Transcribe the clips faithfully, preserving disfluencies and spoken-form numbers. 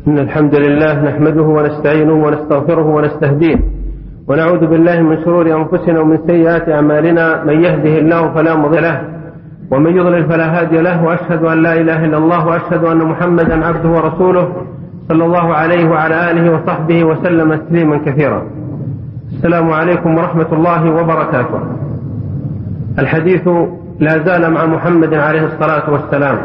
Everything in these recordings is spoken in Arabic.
إن الحمد لله نحمده ونستعينه ونستغفره ونستهديه ونعوذ بالله من شرور أنفسنا ومن سيئات أعمالنا. من يهده الله فلا مضل له ومن يضلل فلا هادي له، وأشهد أن لا إله إلا الله وأشهد أن محمدا عبده ورسوله صلى الله عليه وعلى آله وصحبه وسلم تسليما كثيرا. السلام عليكم ورحمة الله وبركاته. الحديث لا زال مع محمد عليه الصلاة والسلام،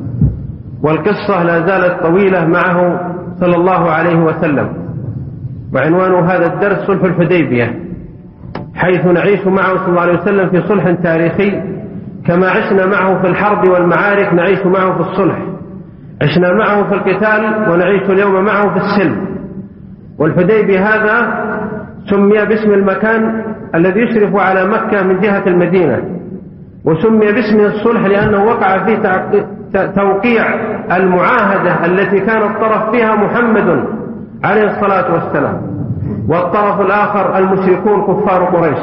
والقصة لا زالت طويلة معه صلى الله عليه وسلم، وعنوان هذا الدرس صلح الحديبية، حيث نعيش معه صلى الله عليه وسلم في صلح تاريخي كما عشنا معه في الحرب والمعارك نعيش معه في الصلح، عشنا معه في القتال ونعيش اليوم معه في السلم. والحديبية هذا سمي باسم المكان الذي يشرف على مكة من جهة المدينة، وسمي باسم الصلح لأنه وقع فيه توقيع المعاهدة التي كان الطرف فيها محمد عليه الصلاة والسلام، والطرف الآخر المشركون كفار قريش.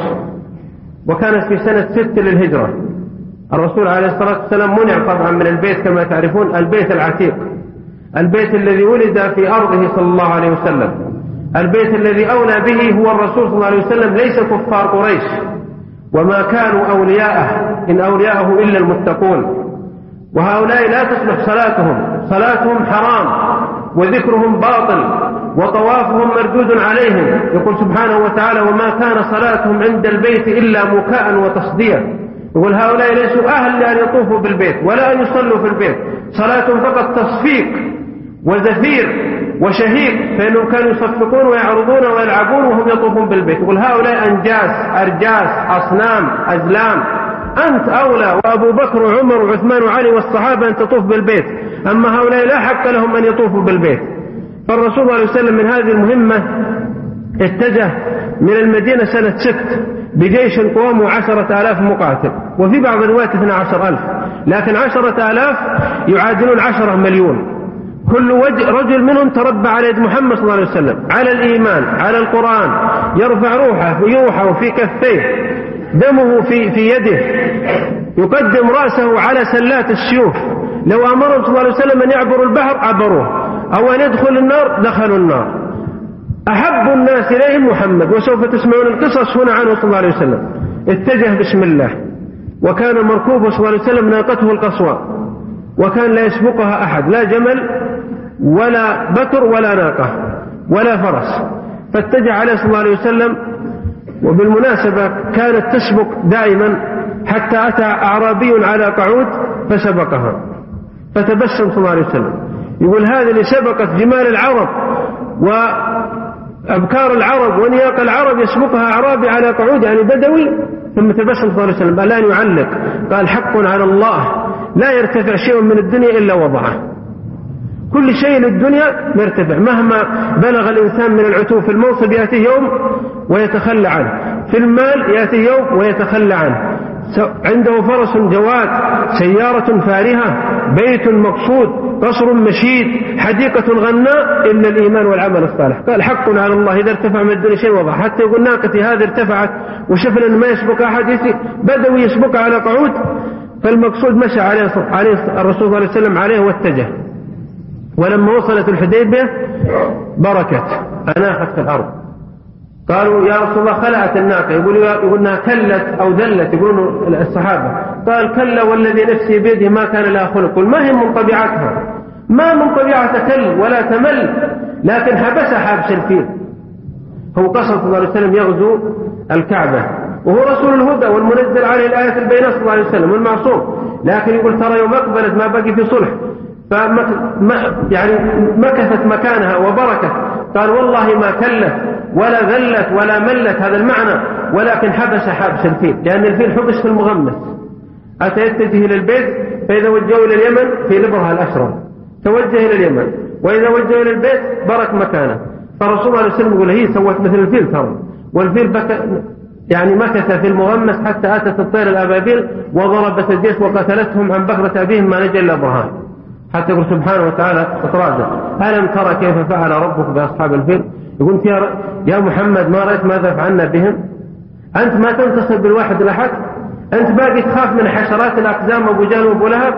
وكانت في سنة ست للهجرة. الرسول عليه الصلاة والسلام منع طبعا من البيت كما تعرفون، البيت العتيق، البيت الذي ولد في أرضه صلى الله عليه وسلم، البيت الذي أولى به هو الرسول صلى الله عليه وسلم، ليس كفار قريش، وما كانوا أولياءه إن أولياءه إلا المتقون. وهؤلاء لا تصلح صلاتهم، صلاتهم حرام وذكرهم باطل وطوافهم مردود عليهم. يقول سبحانه وتعالى: وما كان صلاتهم عند البيت إلا مكاء وتصديا. يقول هؤلاء ليسوا أهل لأن يطوفوا بالبيت ولا أن يصلوا في البيت، صلاتهم فقط تصفيق وزفير وشهيق، فإنهم كانوا يصفقون ويعرضون ويلعبون وهم يطوفون بالبيت. يقول هؤلاء أنجاس أرجاس أصنام أزلام، أنت أولى وأبو بكر وعمر وعثمان وعلي والصحابة أن تطوف بالبيت، أما هؤلاء لا حق لهم أن يطوفوا بالبيت. فالرسول صلى الله عليه وسلم من هذه المهمة اتجه من المدينة سنة ست بجيش قوامه عشرة آلاف مقاتل، وفي بعض الروايات اثنى عشر ألف، لكن عشرة آلاف يعادلون عشرة مليون. كل رجل منهم تربى على يد محمد صلى الله عليه وسلم، على الإيمان، على القرآن، يرفع روحه ويوحه في كفيه، دمه في, في يده، يقدم رأسه على سلات السيوف. لو أمرهم صلى الله عليه وسلم أن يعبروا البحر عبروه، أو أن يدخلوا النار دخلوا النار. أحب الناس إليهم محمد، وسوف تسمعون القصص هنا عنه صلى الله عليه وسلم. اتجه بسم الله، وكان مركوبه صلى الله عليه وسلم ناقته القصوى، وكان لا يسبقها أحد، لا جمل ولا بكر ولا ناقة ولا فرس، فاتجه عليه صلى الله عليه وسلم. وبالمناسبة كانت تسبق دائما حتى أتى أعرابي على قعود فسبقها، فتبسم صلى الله عليه وسلم. يقول هذه اللي سبقت جمال العرب وأبكار العرب ونياق العرب يسبقها أعرابي على قعود، يعني بدوي. ثم تبسم صلى الله عليه وسلم، الآن يعلق، قال: حق على الله لا يرتفع شيء من الدنيا إلا وضعه. كل شيء للدنيا مرتفع، مهما بلغ الإنسان من العتوب في المنصب يأتيه يوم ويتخلى عنه، في المال يأتيه يوم ويتخلى عنه، عنده فرس جواد، سيارة فارهة، بيت مقصود، قصر مشيد، حديقة غناء، إلا الإيمان والعمل الصالح. قال: حق على الله إذا ارتفع من الدنيا شيء وضع. حتى يقول ناقتي هذه ارتفعت وشفنا أن ما يسبق أحد، بدوي يسبق على قعود. فالمقصود مشى عليه الرسول صلى الله عليه وسلم عليه واتجه. ولما وصلت الحديبية بركت، أناخت في الأرض. قالوا: يا رسول الله خلعت الناقة. يقول يقولنا كلت أو ذلت، يقولون الصحابة. قال: كلا والذي نفسي بيده ما كان لها خلق. قل ما هي من طبيعتها، ما من طبيعة تكل ولا تمل، لكن حبس حابس الفيل. هو قصد صلى الله عليه وسلم يغزو الكعبة، وهو رسول الهدى والمنزل عليه الآية البينة صلى الله عليه وسلم والمعصوم، لكن يقول ترى يوم أقبلت ما بقي في صلح، فما يعني مكثت مكانها وبركت. قال: والله ما كلت ولا ذلت ولا ملت، هذا المعنى، ولكن حبس حابس الفيل، لأن الفيل حبس في المغمس. أتى يتجه إلى البيت، فإذا وجهوا إلى اليمن في لبرها الأشرف توجه إلى اليمن، وإذا وجهوا إلى البيت برك مكانه. فالرسول صلى الله عليه وسلم يقول: هي سوت مثل الفيل ترى، والفيل بك يعني مكث في المغمس حتى أتت الطير الأبابيل وضربت الجيش وقتلتهم عن بكرة أبيهم ما نجى إلا برهان. حتى يقول سبحانه وتعالى اطراده: ألم ترى كيف فعل ربك بأصحاب الفيل؟ يقول: يا, يا محمد ما رأيت ماذا فعلنا بهم؟ أنت ما تنتصر بالواحد الأحد؟ أنت باقي تخاف من حشرات الأقزام أبو جهل وأبو لهب؟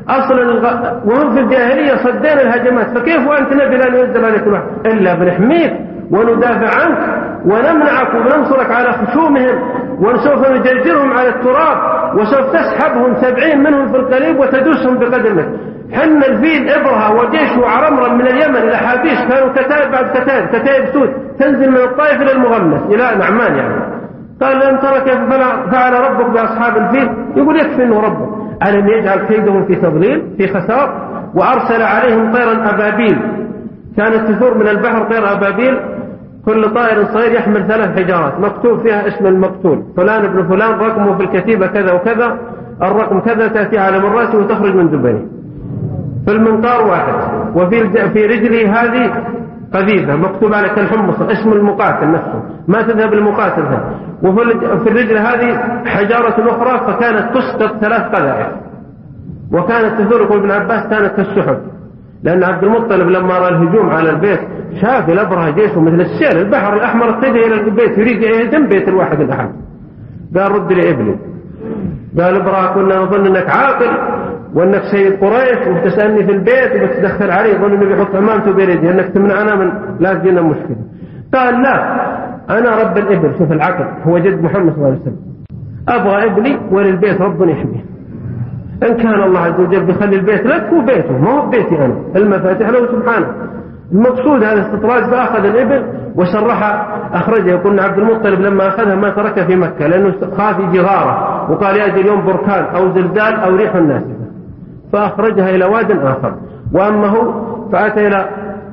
أصلا الغ... وهم في الجاهلية صدينا الهجمات، فكيف وأنت نبي لا ننزل عليك الوحي إلا بنحميك وندافع عنك ونمنعك وننصرك على خشومهم، وسوف نجرجرهم على التراب، وسوف تسحبهم سبعين منهم في القليب وتدوسهم بقدمك. حن الفيل إبرهة وجيشه عرمرا من اليمن إلى حابيش كانوا كتائب بعد كتائب، كتائب سود تنزل من الطائف إلى المغمس إلى نعمان يعني. قال لن ترى كيف فعل ربك بأصحاب الفيل؟ يقول يكفي أنه ربك ألم يجعل كيدهم في تضليل في خسار، وأرسل عليهم طيرا أبابيل كانت تثور من البحر طير أبابيل، كل طائر صغير يحمل ثلاث حجارات مكتوب فيها اسم المقتول فلان ابن فلان، رقمه في الكتيبة كذا وكذا، الرقم كذا، تأتي على من رأسه وتخرج من دبنه. في المنقار واحد، وفي في رجله هذه قذيفة مكتوب على كالحمص اسم المقاتل نفسه ما تذهب المقاتل هذا، وفي الرجل هذه حجارة أخرى فكانت تسقط ثلاث قذائف، وكانت تثور يقول ابن عباس كانت كالسحب، لأن عبد المطلب لما رأى الهجوم على البيت شاف الأبرهة جيشه مثل السيل البحر الأحمر اتجه إلى البيت يريد يهدم بيت الواحد الأحد. قال رد لي ابني، قال ابرهة كنا نظن أنك عاقل وأنك سيد قريش وتسألني في البيت وبتدخل علي، ظن أنه بيحط أمامته بيريدي أنك تمنعنا من لا تجينا مشكلة. قال لا أنا رب الإبل، شوف العقل هو جد محمد صلى الله عليه وسلم، أبغى ابني وللبيت رب يحميه، إن كان الله عز وجل بيخلي البيت لك هو بيته ما هو بيتي أنا، المفاتيح له سبحانه. المقصود هذا استطراج، فأخذ الإبل وشرحها أخرجها. يقول عبد المطلب لما أخذها ما تركها في مكة لأنه خاف يجي غارة، وقال يأتي اليوم بركان أو زلزال أو ريح ناسفة، فأخرجها إلى واد آخر. وأما هو فأتى إلى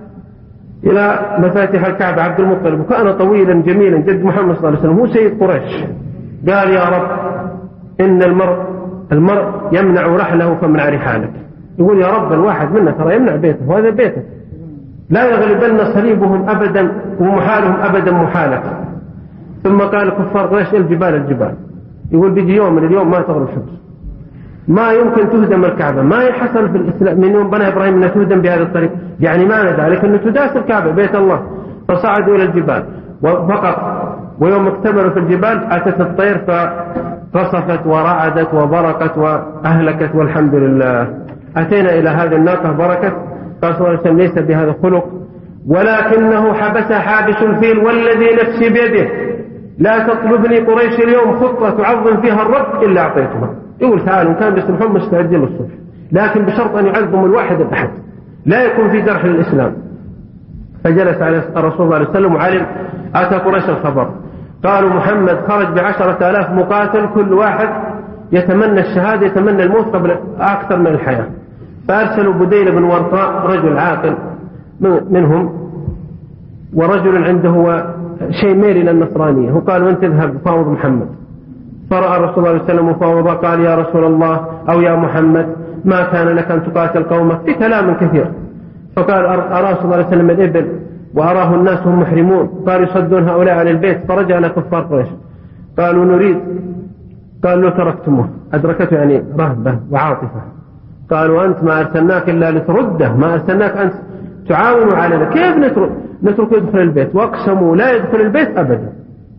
إلى مفاتيح الكعبة عبد المطلب، وكان طويلا جميلا جد محمد صلى الله عليه وسلم هو سيد قريش. قال يا رب إن المرء المرء يمنع رحله فمنع رحالك. يقول يا رب الواحد منا ترى يمنع بيته وهذا بيته، لا يغلبن صليبهم أبدا ومحالهم أبدا محالك. ثم قال كفار قريش الجبال الجبال، يقول بيجي يوم من اليوم ما تغرب الشمس، ما يمكن تهدم الكعبة، ما يحصل في الإسلام من يوم بنى إبراهيم أن تهدم بهذا الطريق، يعني معنى ذلك أنه تداس الكعبة بيت الله. فصعدوا إلى الجبال وفقط، ويوم اكتملوا في الجبال أتت الطير فقصفت ورعدت وبرقت وأهلكت، والحمد لله. أتينا إلى هذه الناقة بركت، قال صلى الله عليه وسلم ليس بهذا خلق ولكنه حبس حابس الفيل والذي نفسي بيده لا تطلبني قريش اليوم خطة تعظم فيها الرب إلا أعطيتها. يقول تعالوا كان بيصبحون مستعدين للصبح، لكن بشرط أن يعظم الواحد الأحد لا يكون في جرح للإسلام. فجلس على الرسول صلى الله عليه وسلم وعلم أتى قريش الخبر، قالوا محمد خرج بعشرة آلاف مقاتل كل واحد يتمنى الشهادة يتمنى الموت قبل أكثر من الحياة. فأرسلوا بديل بن ورقاء رجل عاقل منهم ورجل عنده شيء ميل إلى النصرانية، وقالوا أنت تذهب فاوض محمد. فرأى الرسول صلى الله عليه وسلم مفاوضة، قال يا رسول الله أو يا محمد ما كان لك أن تقاتل قومك في كلام كثير. فقال أرى صلى الله عليه وسلم الإبل وأراه الناس هم محرمون، قال يصدون هؤلاء عن البيت. فرجع إلى كفار قريش قالوا نريد، قال لو تركتموه أدركته يعني رهبة وعاطفة، قالوا أنت ما أرسلناك إلا لترده، ما أرسلناك أنت تعاون علينا، كيف نترك نترك يدخل البيت؟ واقسموا لا يدخل البيت أبدا.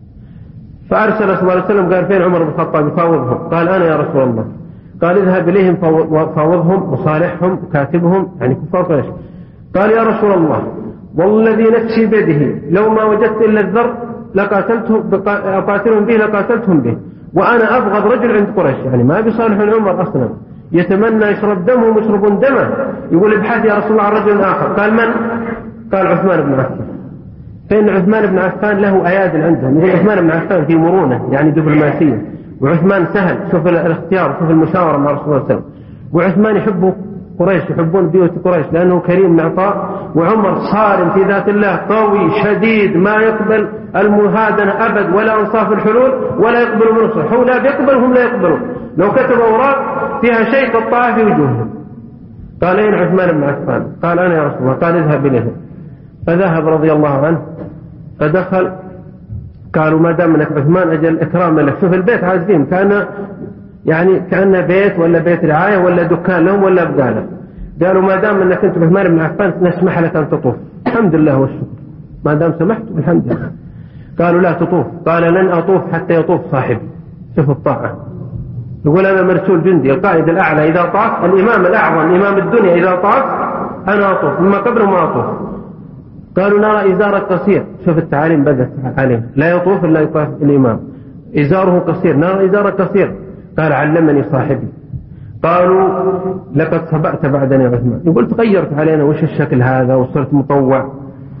فأرسل صلى الله عليه وسلم قال فين عمر بن الخطاب يفاوضهم؟ قال أنا يا رسول الله. قال اذهب إليهم فاوضهم وصالحهم وكاتبهم يعني كفار قريش. قال يا رسول الله والذي نفسي بيده لو ما وجدت إلا الذر لقاتلتهم أقاتلهم به لقاتلتهم به، وأنا أبغض رجل عند قريش يعني ما بيصالح عمر أصلا، يتمنى يشرب دمه ويشربون دمه. يقول ابحث يا رسول الله عن رجل آخر. قال من؟ قال عثمان بن عفان. فإن عثمان بن عفان له أيادي عندهم، يقول عثمان بن عفان في مرونة يعني دبلوماسية، وعثمان سهل، شوف الاختيار شوف المشاورة مع رسول الله صلى الله عليه وسلم. وعثمان يحبه قريش، يحبون بيوت قريش لأنه كريم معطاء. وعمر صارم في ذات الله قوي شديد ما يقبل المهادنة أبد ولا أنصاف الحلول ولا يقبل منصر، هو لا بيقبلهم لا يقبلون، لو كتب أوراق فيها شيء قطعه في وجوههم. قال أين عثمان بن عفان؟ قال أنا يا رسول الله. قال اذهب إليه. فذهب رضي الله عنه فدخل، قالوا ما دام انك عثمان اجل اكرام لك، شوف البيت عازبين كان يعني كأنه بيت ولا بيت رعاية ولا دكان لهم ولا بقالة. قالوا ما دام انك انت عثمان بن عفان نسمح لك ان تطوف. الحمد لله والشكر، ما دام سمحت الحمد لله. قالوا لا تطوف. قال لن اطوف حتى يطوف صاحبي. شوف الطاعة، يقول أنا مرسول جندي القائد الأعلى إذا طاف، الإمام الأعظم إمام الدنيا إذا طاف أنا أطوف، مما قبله ما أطوف. قالوا نرى إزارك قصير، شوف التعاليم بدأت عليه، لا يطوف إلا يطاف الإمام، إزاره قصير، نرى إزارك قصير. قال علمني صاحبي. قالوا لقد صبأت بعدني يا عثمان. يقول تغيرت علينا، وش الشكل هذا، وصرت مطوع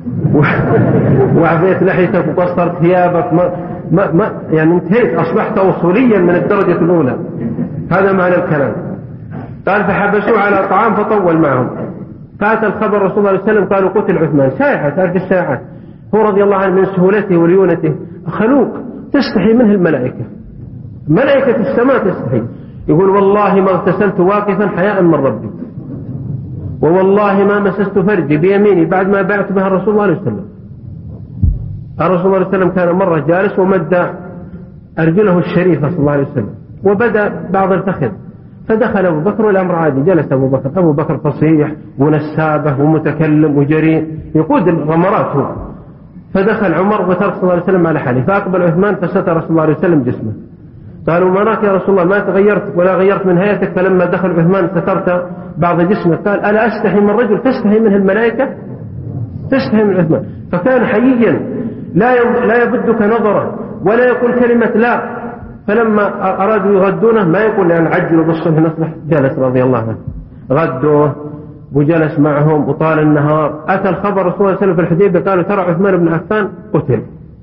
وعفيت لحيتك وقصرت ثيابك، ما ما ما يعني انتهيت، أصبحت وصوليا من الدرجة الأولى. هذا معنى الكلام. قال فحبسوا على طعام فطول معهم. فأتى الخبر رسول الله صلى الله عليه وسلم قالوا قتل عثمان. شائعة، تعرف الشائعات. هو رضي الله عنه من سهولته وليونته خلوق تستحي منه الملائكة، ملائكة السماء تستحي. يقول والله ما اغتسلت واقفا حياء من ربي، ووالله ما مسست فرجي بيميني بعد ما بعت بها الرسول الله عليه وسلم. الرسول الله عليه وسلم كان مرة جالس ومد أرجله الشريفة صلى الله عليه وسلم، وبدأ بعض الفخذ، فدخل أبو بكر والأمر عادي. جلس أبو بكر، أبو بكر فصيح ونسابه ومتكلم وجريء يقود الغمرات هو. فدخل عمر وترك صلى الله عليه وسلم على حاله، فأقبل عثمان فستر رسول الله عليه وسلم جسمه. قالوا ما راك يا رسول الله، ما تغيرت ولا غيرت من هيئتك؟ فلما دخل عثمان سترت بعض جسمه. قال ألا أستحي من رجل تستحي منه الملائكة؟ تستحي من عثمان. فكان حييا لا لا يبدك نظره ولا يقول كلمة لا. فلما أرادوا يغدونه ما يقول لأن عجلوا بالصبح نصبح، جلس رضي الله عنه غدوه وجلس معهم وطال النهار. أتى الخبر رسول الله صلى الله عليه وسلم في الحديبية قالوا ترى عثمان بن عفان قتل.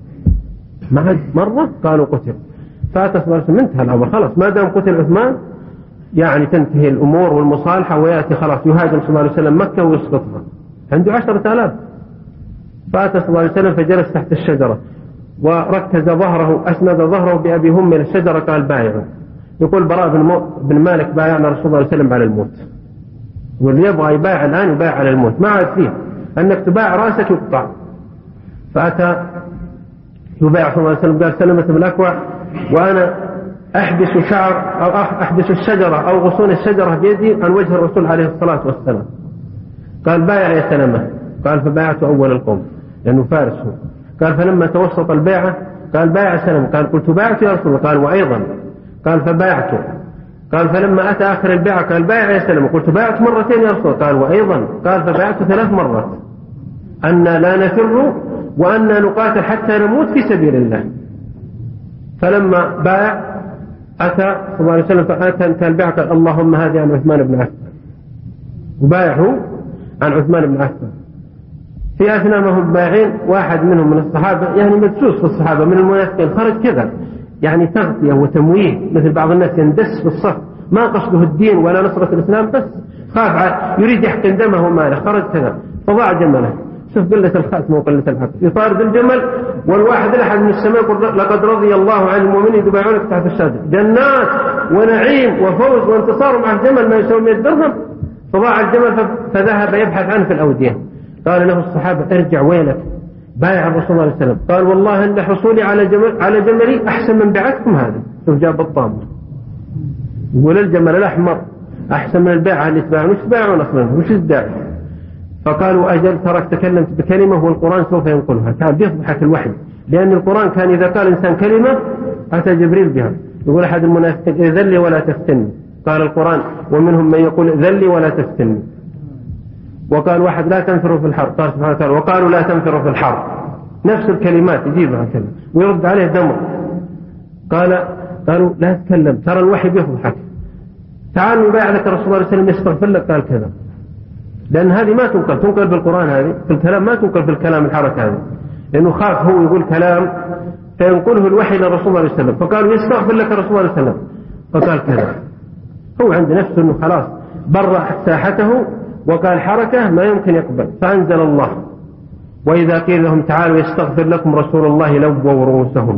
ما مرة قالوا قتل. فأتى صلى الله عليه وسلم انتهى الأمر خلاص، ما دام قتل عثمان يعني تنتهي الأمور والمصالحة، ويأتي خلاص يهاجم صلى الله عليه وسلم مكة ويسقطها، عنده عشرة آلاف. فأتى صلى الله عليه وسلم فجلس تحت الشجرة وركز ظهره، أسند ظهره بأبي هم إلى الشجرة. قال بايعوا. يقول براء بن مالك بايعنا رسول الله صلى الله عليه وسلم على الموت، واللي يبغى يبايع الآن يبايع على الموت، ما عاد فيه أنك تبايع رأسك يقطع. فأتى يبايع صلى الله عليه وسلم. قال سلمة بن الأكوع وأنا أحبس شعر أو أحبس الشجرة أو غصون الشجرة بيدي عن وجه الرسول عليه الصلاة والسلام. قال بايع يا سلمة. قال فبايعت أول القوم لأنه فارس هو. قال فلما توسط البيعة قال بايع سلمة. قال قلت بايعت يا رسول الله. قال وأيضا. قال فبايعته. قال فلما أتى آخر البيعة قال بايع يا سلمة. قلت بايعت مرتين يا رسول الله. قال وأيضا. قال فبايعت ثلاث مرات أن لا نفر وأن نقاتل حتى نموت في سبيل الله. فلما بايع أتى صلى الله عليه وسلم فأتى انتهى البيعة قال اللهم هذه عن عثمان بن عفان، وبايعه عن عثمان بن عفان. في أثناء ما هم بايعين واحد منهم من الصحابة يعني مدسوس في الصحابة من المنافقين خرج كذا يعني تغطية وتمويه مثل بعض الناس يندس في الصف، ما قصده الدين ولا نصرة الإسلام، بس خاف يريد يحقن دمه وماله، خرج كذا فضاع جمله. شوف قلة الخاتم وقلة العقل، يطارد الجمل والواحد لحد من السماء يقول لقد رضي الله عن المؤمنين يبايعونك تحت الشجرة، جنات ونعيم وفوز وانتصار مع الجمل ما يساوي مئة درهم. فضاع الجمل فذهب يبحث عنه في الأودية. قال له الصحابة ارجع ويلك، بايع الرسول صلى الله عليه وسلم. قال والله ان حصولي على جمل على جملي احسن من بيعتكم هذا. شوف جاب الطامر يقول الجمل الاحمر احسن من البيعه اللي تباعون، وش تباعون اصلا، وش الداعي؟ فقالوا اجل ترك تكلمت بكلمه والقران سوف ينقلها. كان بيضحك الوحي، لان القران كان اذا قال انسان كلمه اتى جبريل بها. يقول احد المنافقين ذلي ولا تفتني، قال القران ومنهم من يقول ذلي ولا تفتني. وقال واحد لا تنفروا في الحرب، قال سبحانه وتعالى وقالوا لا تنفروا في الحرب، نفس الكلمات يجيبها كذا ويرد عليه دمر. قال قالوا لا تتكلم ترى الوحي بيضحك، تعال نبايع لك الرسول صلى الله عليه وسلم يستغفر لك. قال كذا، لأن هذه ما تنقل تنقل بالقرآن، هذه في الكلام ما تنقل في الكلام الحركة هذه، لأنه خاف هو يقول كلام فينقله الوحي للرسول صلى الله عليه وسلم. فقالوا يستغفر لك الرسول صلى الله عليه وسلم، فقال كذا. هو عند نفسه أنه خلاص برأ ساحته وقال حركة ما يمكن يقبل. فأنزل الله وإذا قيل لهم تعالوا يستغفر لكم رسول الله لووا رؤوسهم.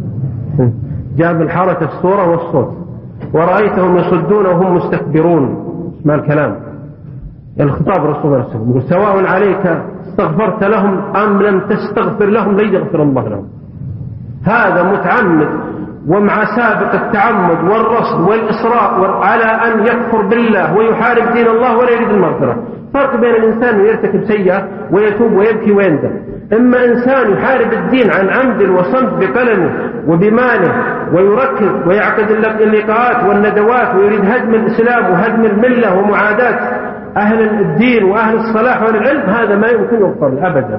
جاب الحركة الصورة والصوت ورأيتهم يصدون وهم مستكبرون. اسمع الكلام الخطاب الرسول صلى الله عليه وسلم يقول سواء عليك استغفرت لهم أم لم تستغفر لهم لن يغفر الله لهم. هذا متعمد ومع سابق التعمد والرصد والإصرار على أن يكفر بالله ويحارب دين الله ولا يريد المغفرة. فرق بين الإنسان يرتكب سيئة ويتوب ويبكي ويندم. إما إنسان يحارب الدين عن عمد وصمت بقلمه وبماله ويركز ويعقد اللقاءات والندوات ويريد هدم الإسلام وهدم الملة ومعاداة أهل الدين وأهل الصلاح وأهل العلم، هذا ما يمكن يغفر أبدا.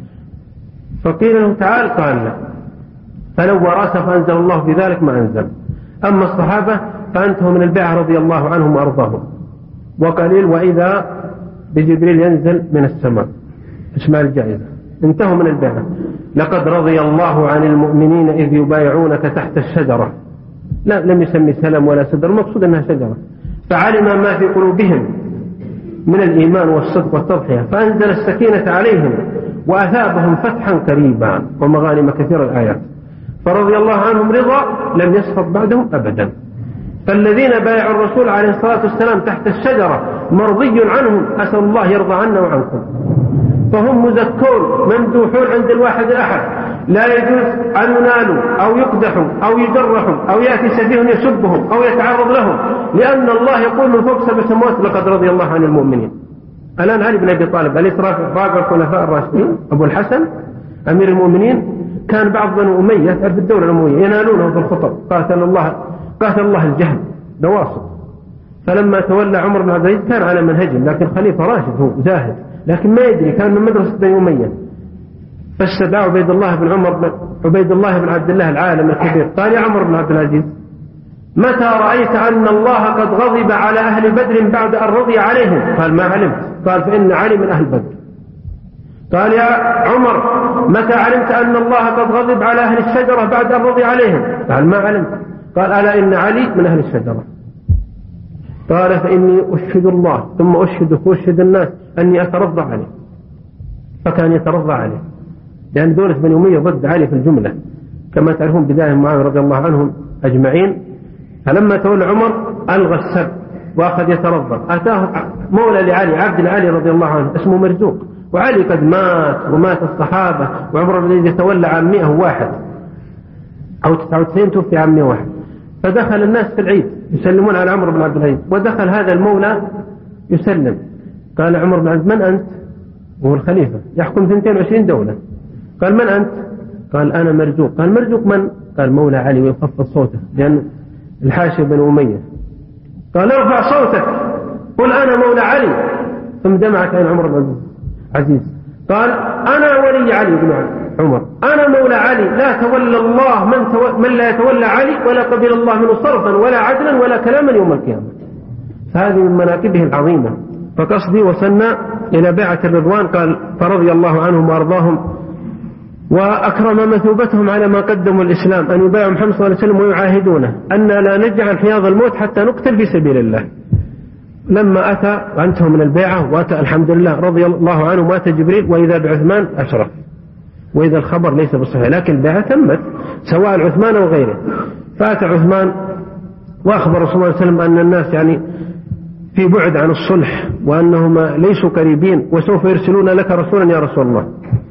فقيل له تعال، قال لا، فلو راسه فأنزل الله بذلك ما أنزل. أما الصحابة فأنتهم من البيعة رضي الله عنهم وأرضاهم. وقليل وإذا بجبريل ينزل من السماء، اسمع الجائزة، انتهوا من البيعة. لقد رضي الله عن المؤمنين إذ يبايعونك تحت الشجرة، لا لم يسمي سلم ولا سدر، المقصود أنها شجرة، فعلم ما في قلوبهم من الإيمان والصدق والتضحية فأنزل السكينة عليهم وأثابهم فتحا قريبا ومغانم كثير الآيات. فرضي الله عنهم رضا لم يسخط بعدهم أبدا. فالذين بايعوا الرسول عليه الصلاة والسلام تحت الشجرة مرضي عنهم، أسأل الله يرضى عنا وعنكم. فهم مزكون ممدوحون عند الواحد الأحد، لا يجوز أن ينالوا أو يقدحوا أو يجرحوا أو يأتي سفيه يسبهم أو يتعرض لهم، لأن الله يقول من فوق سبع سماوات لقد رضي الله عن المؤمنين. الآن علي بن أبي طالب أليس رابع الخلفاء الراشدين أبو الحسن أمير المؤمنين؟ كان بعض بنو أمية في الدولة الأموية ينالونه في الخطب، قاتل الله قاتل الله الجهل دواصل. فلما تولى عمر بن عبد العزيز كان على منهجهم، لكن خليفة راشد هو زاهد، لكن ما يدري كان من مدرسة بني أمية. فاستدعى عبيد الله بن عمر بن عبيد الله بن عبد الله العالم الكبير، قال يا عمر بن عبد العزيز متى رأيت أن الله قد غضب على أهل بدر بعد أن رضي عليهم؟ قال ما علمت. قال فإن علي من أهل بدر. قال يا عمر متى علمت أن الله قد غضب على أهل الشجرة بعد أن رضي عليهم؟ قال ما علمت. قال ألا إن علي من أهل الشجرة. قال فإني أشهد الله ثم أشهدك وأشهد الناس أني أترضى عليه. فكان يترضى عليه، لأن دولة بني أمية ضد علي في الجملة كما تعرفون، بداية معاوية رضي الله عنهم أجمعين. فلما تولى عمر ألغى السب وأخذ يترضى. أتاه مولى لعلي عبد علي رضي الله عنه اسمه مرزوق، وعلي قد مات ومات الصحابة، وعمر بن الذي يتولى عام مئة وواحد أو تسعة وتسعين توفي عام مئة وواحد. فدخل الناس في العيد يسلمون على عمر بن عبد العزيز، ودخل هذا المولى يسلم. قال عمر بن عبد من أنت؟ هو الخليفة يحكم اثنتين وعشرين دولة. قال من أنت؟ قال أنا مرزوق. قال مرزوق من؟ قال مولى علي، ويخفض صوته لأن الحاشية بن أمية. قال ارفع صوتك قل أنا مولى علي. ثم دمعت عين عمر بن عزيز قال أنا ولي علي بن عمر، أنا مولى علي، لا تولى الله من, تو... من لا يتولى علي، ولا قبل الله منه صرفا ولا عدلا ولا كلاما يوم القيامة. فهذه من مناقبه العظيمة. فقصدي وصلنا إلى بيعة الرضوان. قال فرضي الله عنهم وأرضاهم وأكرم مثوبتهم على ما قدموا الإسلام، أن يبايعوا محمد صلى الله عليه وسلم ويعاهدونه أن لا نجعل حياض الموت حتى نقتل في سبيل الله. لما أتى وأنتهم من البيعة وأتى الحمد لله رضي الله عنه، وأتى جبريل وإذا بعثمان أشرف، وإذا الخبر ليس بالصحيح، لكن البيعة تمت سواء عثمان أو غيره. فأتى عثمان وأخبر رسول الله صلى الله عليه وسلم أن الناس يعني في بعد عن الصلح وأنهم ليسوا قريبين وسوف يرسلون لك رسولا يا رسول الله.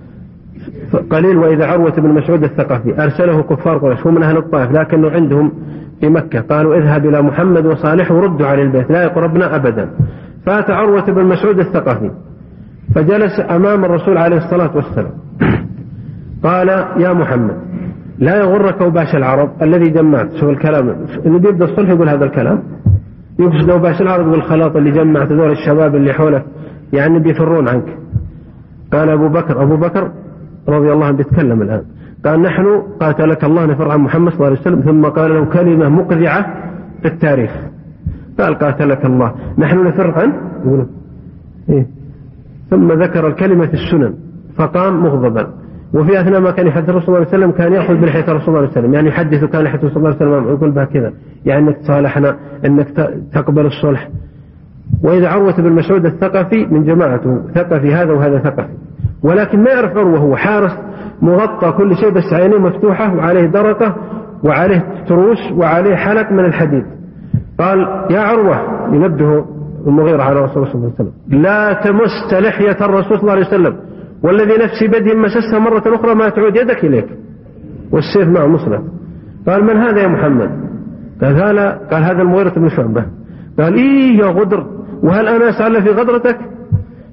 قليل وإذا عروة بن مسعود الثقفي أرسله كفار قريش، هو من أهل الطائف لكنه عندهم في مكة، قالوا اذهب إلى محمد وصالح وردوا على البيت لا يقربنا أبدا. فأتى عروة بن مسعود الثقفي فجلس أمام الرسول عليه الصلاة والسلام. قال يا محمد لا يغرك وباش العرب الذي جمعت. شوف الكلام اللي بيبدأ الصلح يقول هذا الكلام، يقصد وباش العرب والخلاط اللي جمعت دول الشباب اللي حولك يعني بيفرون عنك. قال أبو بكر أبو بكر رضي الله عنه بيتكلم الآن، قال نحن قاتلك الله نفر عن محمد صلى الله عليه وسلم، ثم قال له كلمة مقذعة في التاريخ، قال قاتلك الله نحن نفر عنه يقول إيه؟ ثم ذكر الكلمة في السنن فقام مغضبا. وفي أثناء ما كان يحدث الرسول صلى الله عليه وسلم كان يأخذ بلحية الرسول صلى الله عليه وسلم، يعني يحدث كان لحية الرسول صلى الله عليه وسلم يقول بها كذا يعني انك تصالحنا انك تقبل الصلح. وإذا عروة بن مسعود الثقفي من جماعته ثقفي هذا وهذا ثقفي، ولكن ما يعرف عروة، هو حارس مغطى كل شيء بس عينيه مفتوحة وعليه درقة وعليه تروس وعليه حلق من الحديد. قال يا عروة ينبه المغيرة على رسول الله صلى الله عليه وسلم لا تمس لحية الرسول صلى الله عليه وسلم والذي نفسي بيده مسسها مرة أخرى ما تعود يدك إليك، والسيف معه مصلة. قال من هذا يا محمد؟ قال هذا قال هذا المغيرة بن شعبة. قال إيه يا غدر، وهل أنا أسأل في غدرتك؟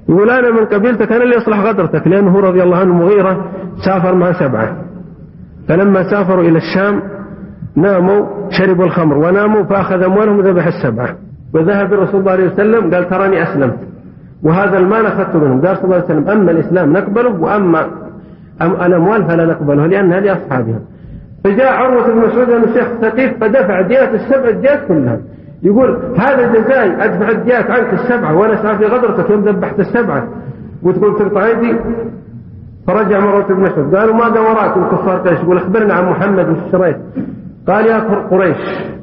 يقول أنا من قبيلتك أنا اللي يصلح غدرتك، لأنه رضي الله عنه مغيرة سافر مع سبعة، فلما سافروا إلى الشام ناموا شربوا الخمر وناموا فأخذ أموالهم وذبح السبعة، وذهب الرسول الله عليه وسلم قال تراني أسلمت وهذا المال أخذته منهم. قال صلى الله عليه وسلم أما الإسلام نقبله وأما الأموال فلا نقبله لأنها لأصحابها. فجاء عروة بن مسعود أنه شيخ ثقيف فدفع ديات السبع الديات كلها. يقول هذا جزائي أدفع الديات عنك السبعة وأنا سافي غدرتك يوم ذبحت السبعة وتقول تقطع يدي. فرجع عروة بن مسعود قالوا ماذا وراك الكفار قريش؟ يقول أخبرنا عن محمد والشريط. قال يا قريش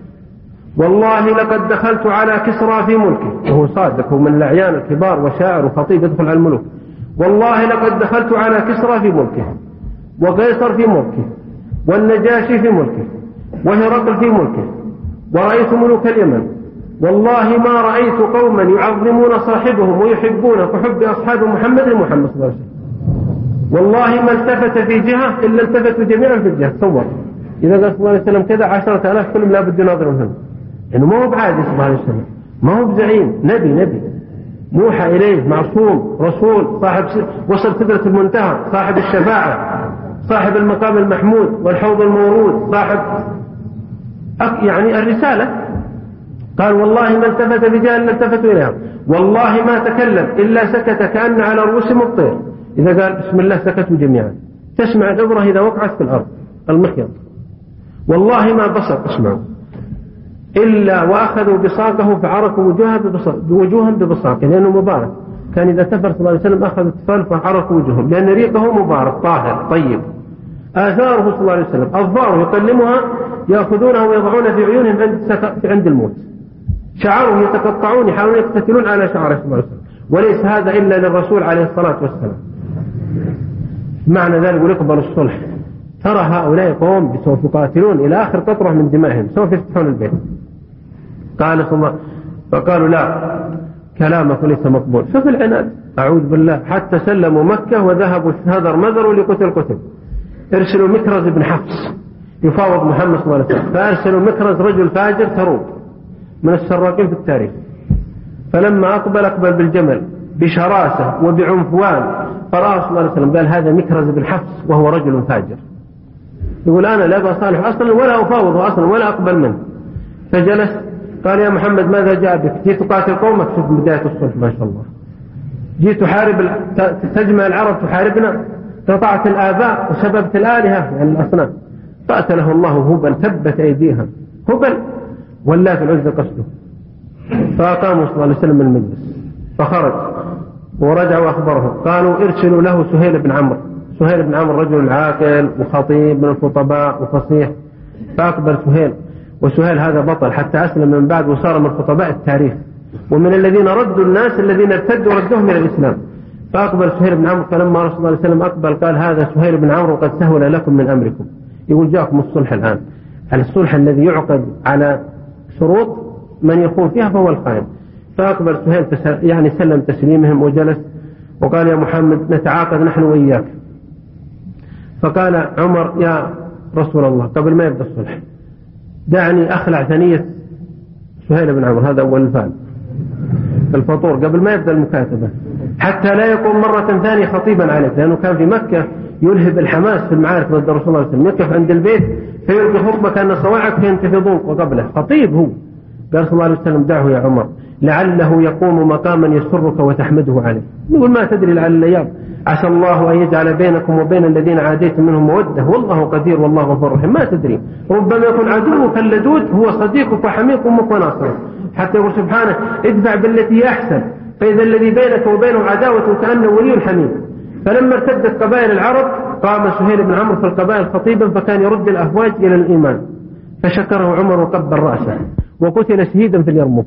والله لقد دخلت على كسرى في ملكه، وهو صادق، هو من الأعيان الكبار وشاعر وخطيب يدخل على الملوك. والله لقد دخلت على كسرى في ملكه وقيصر في ملكه والنجاشي في ملكه وهرقل في ملكه ورأيت ملوك اليمن، والله ما رأيت قوما يعظمون صاحبهم ويحبون كحب أصحاب محمد محمد صلى الله عليه وسلم. والله ما التفت في جهة إلا التفتوا جميعا في الجهة. تصور إذا قال صلى الله عليه وسلم كذا عشرة آلاف كلهم لا بد يناظرون، إنه ما هو بعادي صلى الله عليه وسلم، ما هو بزعيم، نبي نبي موحى إليه معصوم رسول صاحب وصل سدرة المنتهى صاحب الشفاعة صاحب المقام المحمود والحوض المورود صاحب يعني الرسالة. قال والله ما التفت بجاه إلا التفتوا إليها، والله ما تكلم إلا سكت كأن على رؤوسهم الطير. إذا قال بسم الله سكتوا جميعا، تسمع الإبرة إذا وقعت في الأرض المخيط. والله ما بصر اسمعوا إلا وأخذوا بصاقه فعرفوا وجوههم ببصاقه لأنه مبارك. كان إذا سفر صلى الله عليه وسلم أخذ التفال فعرفوا وجوههم لأن ريقه مبارك طاهر طيب. آثاره صلى الله عليه وسلم أظفاره يقلمها يأخذونها ويضعون في عيونهم عند عند الموت. شعرهم يتقطعون يحاولون يقتتلون على شعره صلى الله عليه وسلم، وليس هذا إلا للرسول عليه الصلاة والسلام. معنى ذلك يقبل الصلح. ترى هؤلاء قوم سوف يقاتلون إلى آخر قطرة من دمائهم سوف يفتحون البيت. قال صلى الله فقالوا لا كلامك ليس مقبول. شوف العناد أعوذ بالله. حتى سلموا مكة وذهبوا هذر مذر لقتل قتل. ارسلوا مكرز بن حفص يفاوض محمد صلى الله عليه وسلم، فأرسلوا مكرز رجل فاجر تروق من السراقين في التاريخ. فلما أقبل أقبل بالجمل بشراسة وبعنفوان، فرأى صلى الله عليه وسلم قال هذا مكرز بن حفص وهو رجل فاجر. يقول أنا لا أبغى صالح أصلا ولا أفاوضه أصلا ولا أقبل منه. فجلس قال يا محمد ماذا جاء بك؟ جيت تقاتل قومك؟ شوف بداية الصلح ما شاء الله. جيت تحارب تجمع العرب تحاربنا، قطعت الآباء وسببت الآلهة يعني الأصنام. فأتله الله هبل ثبت أيديها هبل ولا في العزة قصده. فأقاموا صلى الله عليه وسلم المجلس فخرج ورجعوا أخبره. قالوا ارسلوا له سهيل بن عمرو. سهيل بن عمرو رجل عاقل وخطيب من الخطباء وفصيح. فأقبل سهيل، وسهيل هذا بطل حتى أسلم من بعد وصار من خطباء التاريخ ومن الذين ردوا الناس الذين ارتدوا ردوهم إلى الإسلام. فأقبل سهيل بن عمرو. فلما رسول الله عليه وسلم أقبل قال هذا سهيل بن عمرو قد سهل لكم من أمركم. يقول جاءكم الصلح الآن. الصلح الذي يعقد على شروط من يخون فيها فهو الخائن. فأقبل سهيل يعني سلم تسليمهم وجلس وقال يا محمد نتعاقد نحن وإياك. فقال عمر يا رسول الله قبل ما يبدأ الصلح دعني أخلع ثنية سهيل بن عمرو، هذا أول الفعل الفطور قبل ما يبدأ المكاتبة حتى لا يقوم مرة ثانية خطيبا عليك، لأنه كان في مكة يلهب الحماس في المعارك ضد رسول الله صلى الله عليه وسلم. يقف عند البيت فيلقي خطبة كأن صواعق فينتفضون وقبله خطيب هو. قال صلى الله عليه وسلم دعه يا عمر لعله يقوم مقاما يسرك وتحمده عليه. يقول ما تدري لعل الأيام عسى الله أن يجعل بينكم وبين الذين عاديتم منهم مودة والله قدير والله غفور رحيم. ما تدري ربما يكون عدوك اللدود هو صديقك وحميك أمك وناصرك. حتى يقول سبحانه ادفع بالتي أحسن فإذا الذي بينك وبينه عداوة كأنه ولي حميم. فلما ارتدت قبائل العرب قام سهيل بن عمرو في القبائل خطيبا فكان يرد الأفواج إلى الإيمان. فشكره عمر وقبل رأسه وقتل شهيدا في اليرموك.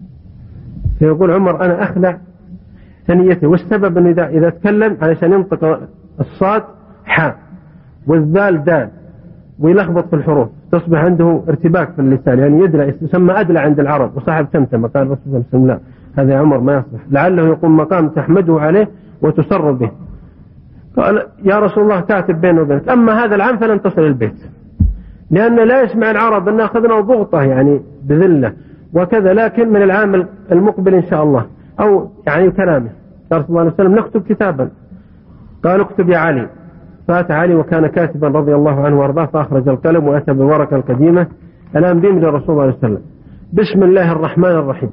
فيقول عمر أنا أخلع ثنيته، والسبب أنه إذا, إذا تكلم علشان ينطق الصاد حاء والذال دال ويلخبط في الحروف تصبح عنده ارتباك في اللسان يعني يدلع يسمى أدلع عند العرب وصاحب تمتمة. قال رسول الله صلى الله عليه وسلم لا هذا عمر ما يصلح لعله يقوم مقام تحمده عليه وتسر به. قال يا رسول الله كاتب بينه وبينك أما هذا العام فلن تصل البيت لأن لا يسمع العرب أن أخذنا ضغطة يعني بذلة وكذا، لكن من العام المقبل إن شاء الله أو يعني كلامه قال صلى الله عليه وسلم نكتب كتابا. قال اكتب يا علي. فات علي وكان كاتبا رضي الله عنه وارضاه، فأخرج القلم وأتى بالورقة القديمة الآن بيملي الرسول صلى الله عليه وسلم بسم الله الرحمن الرحيم.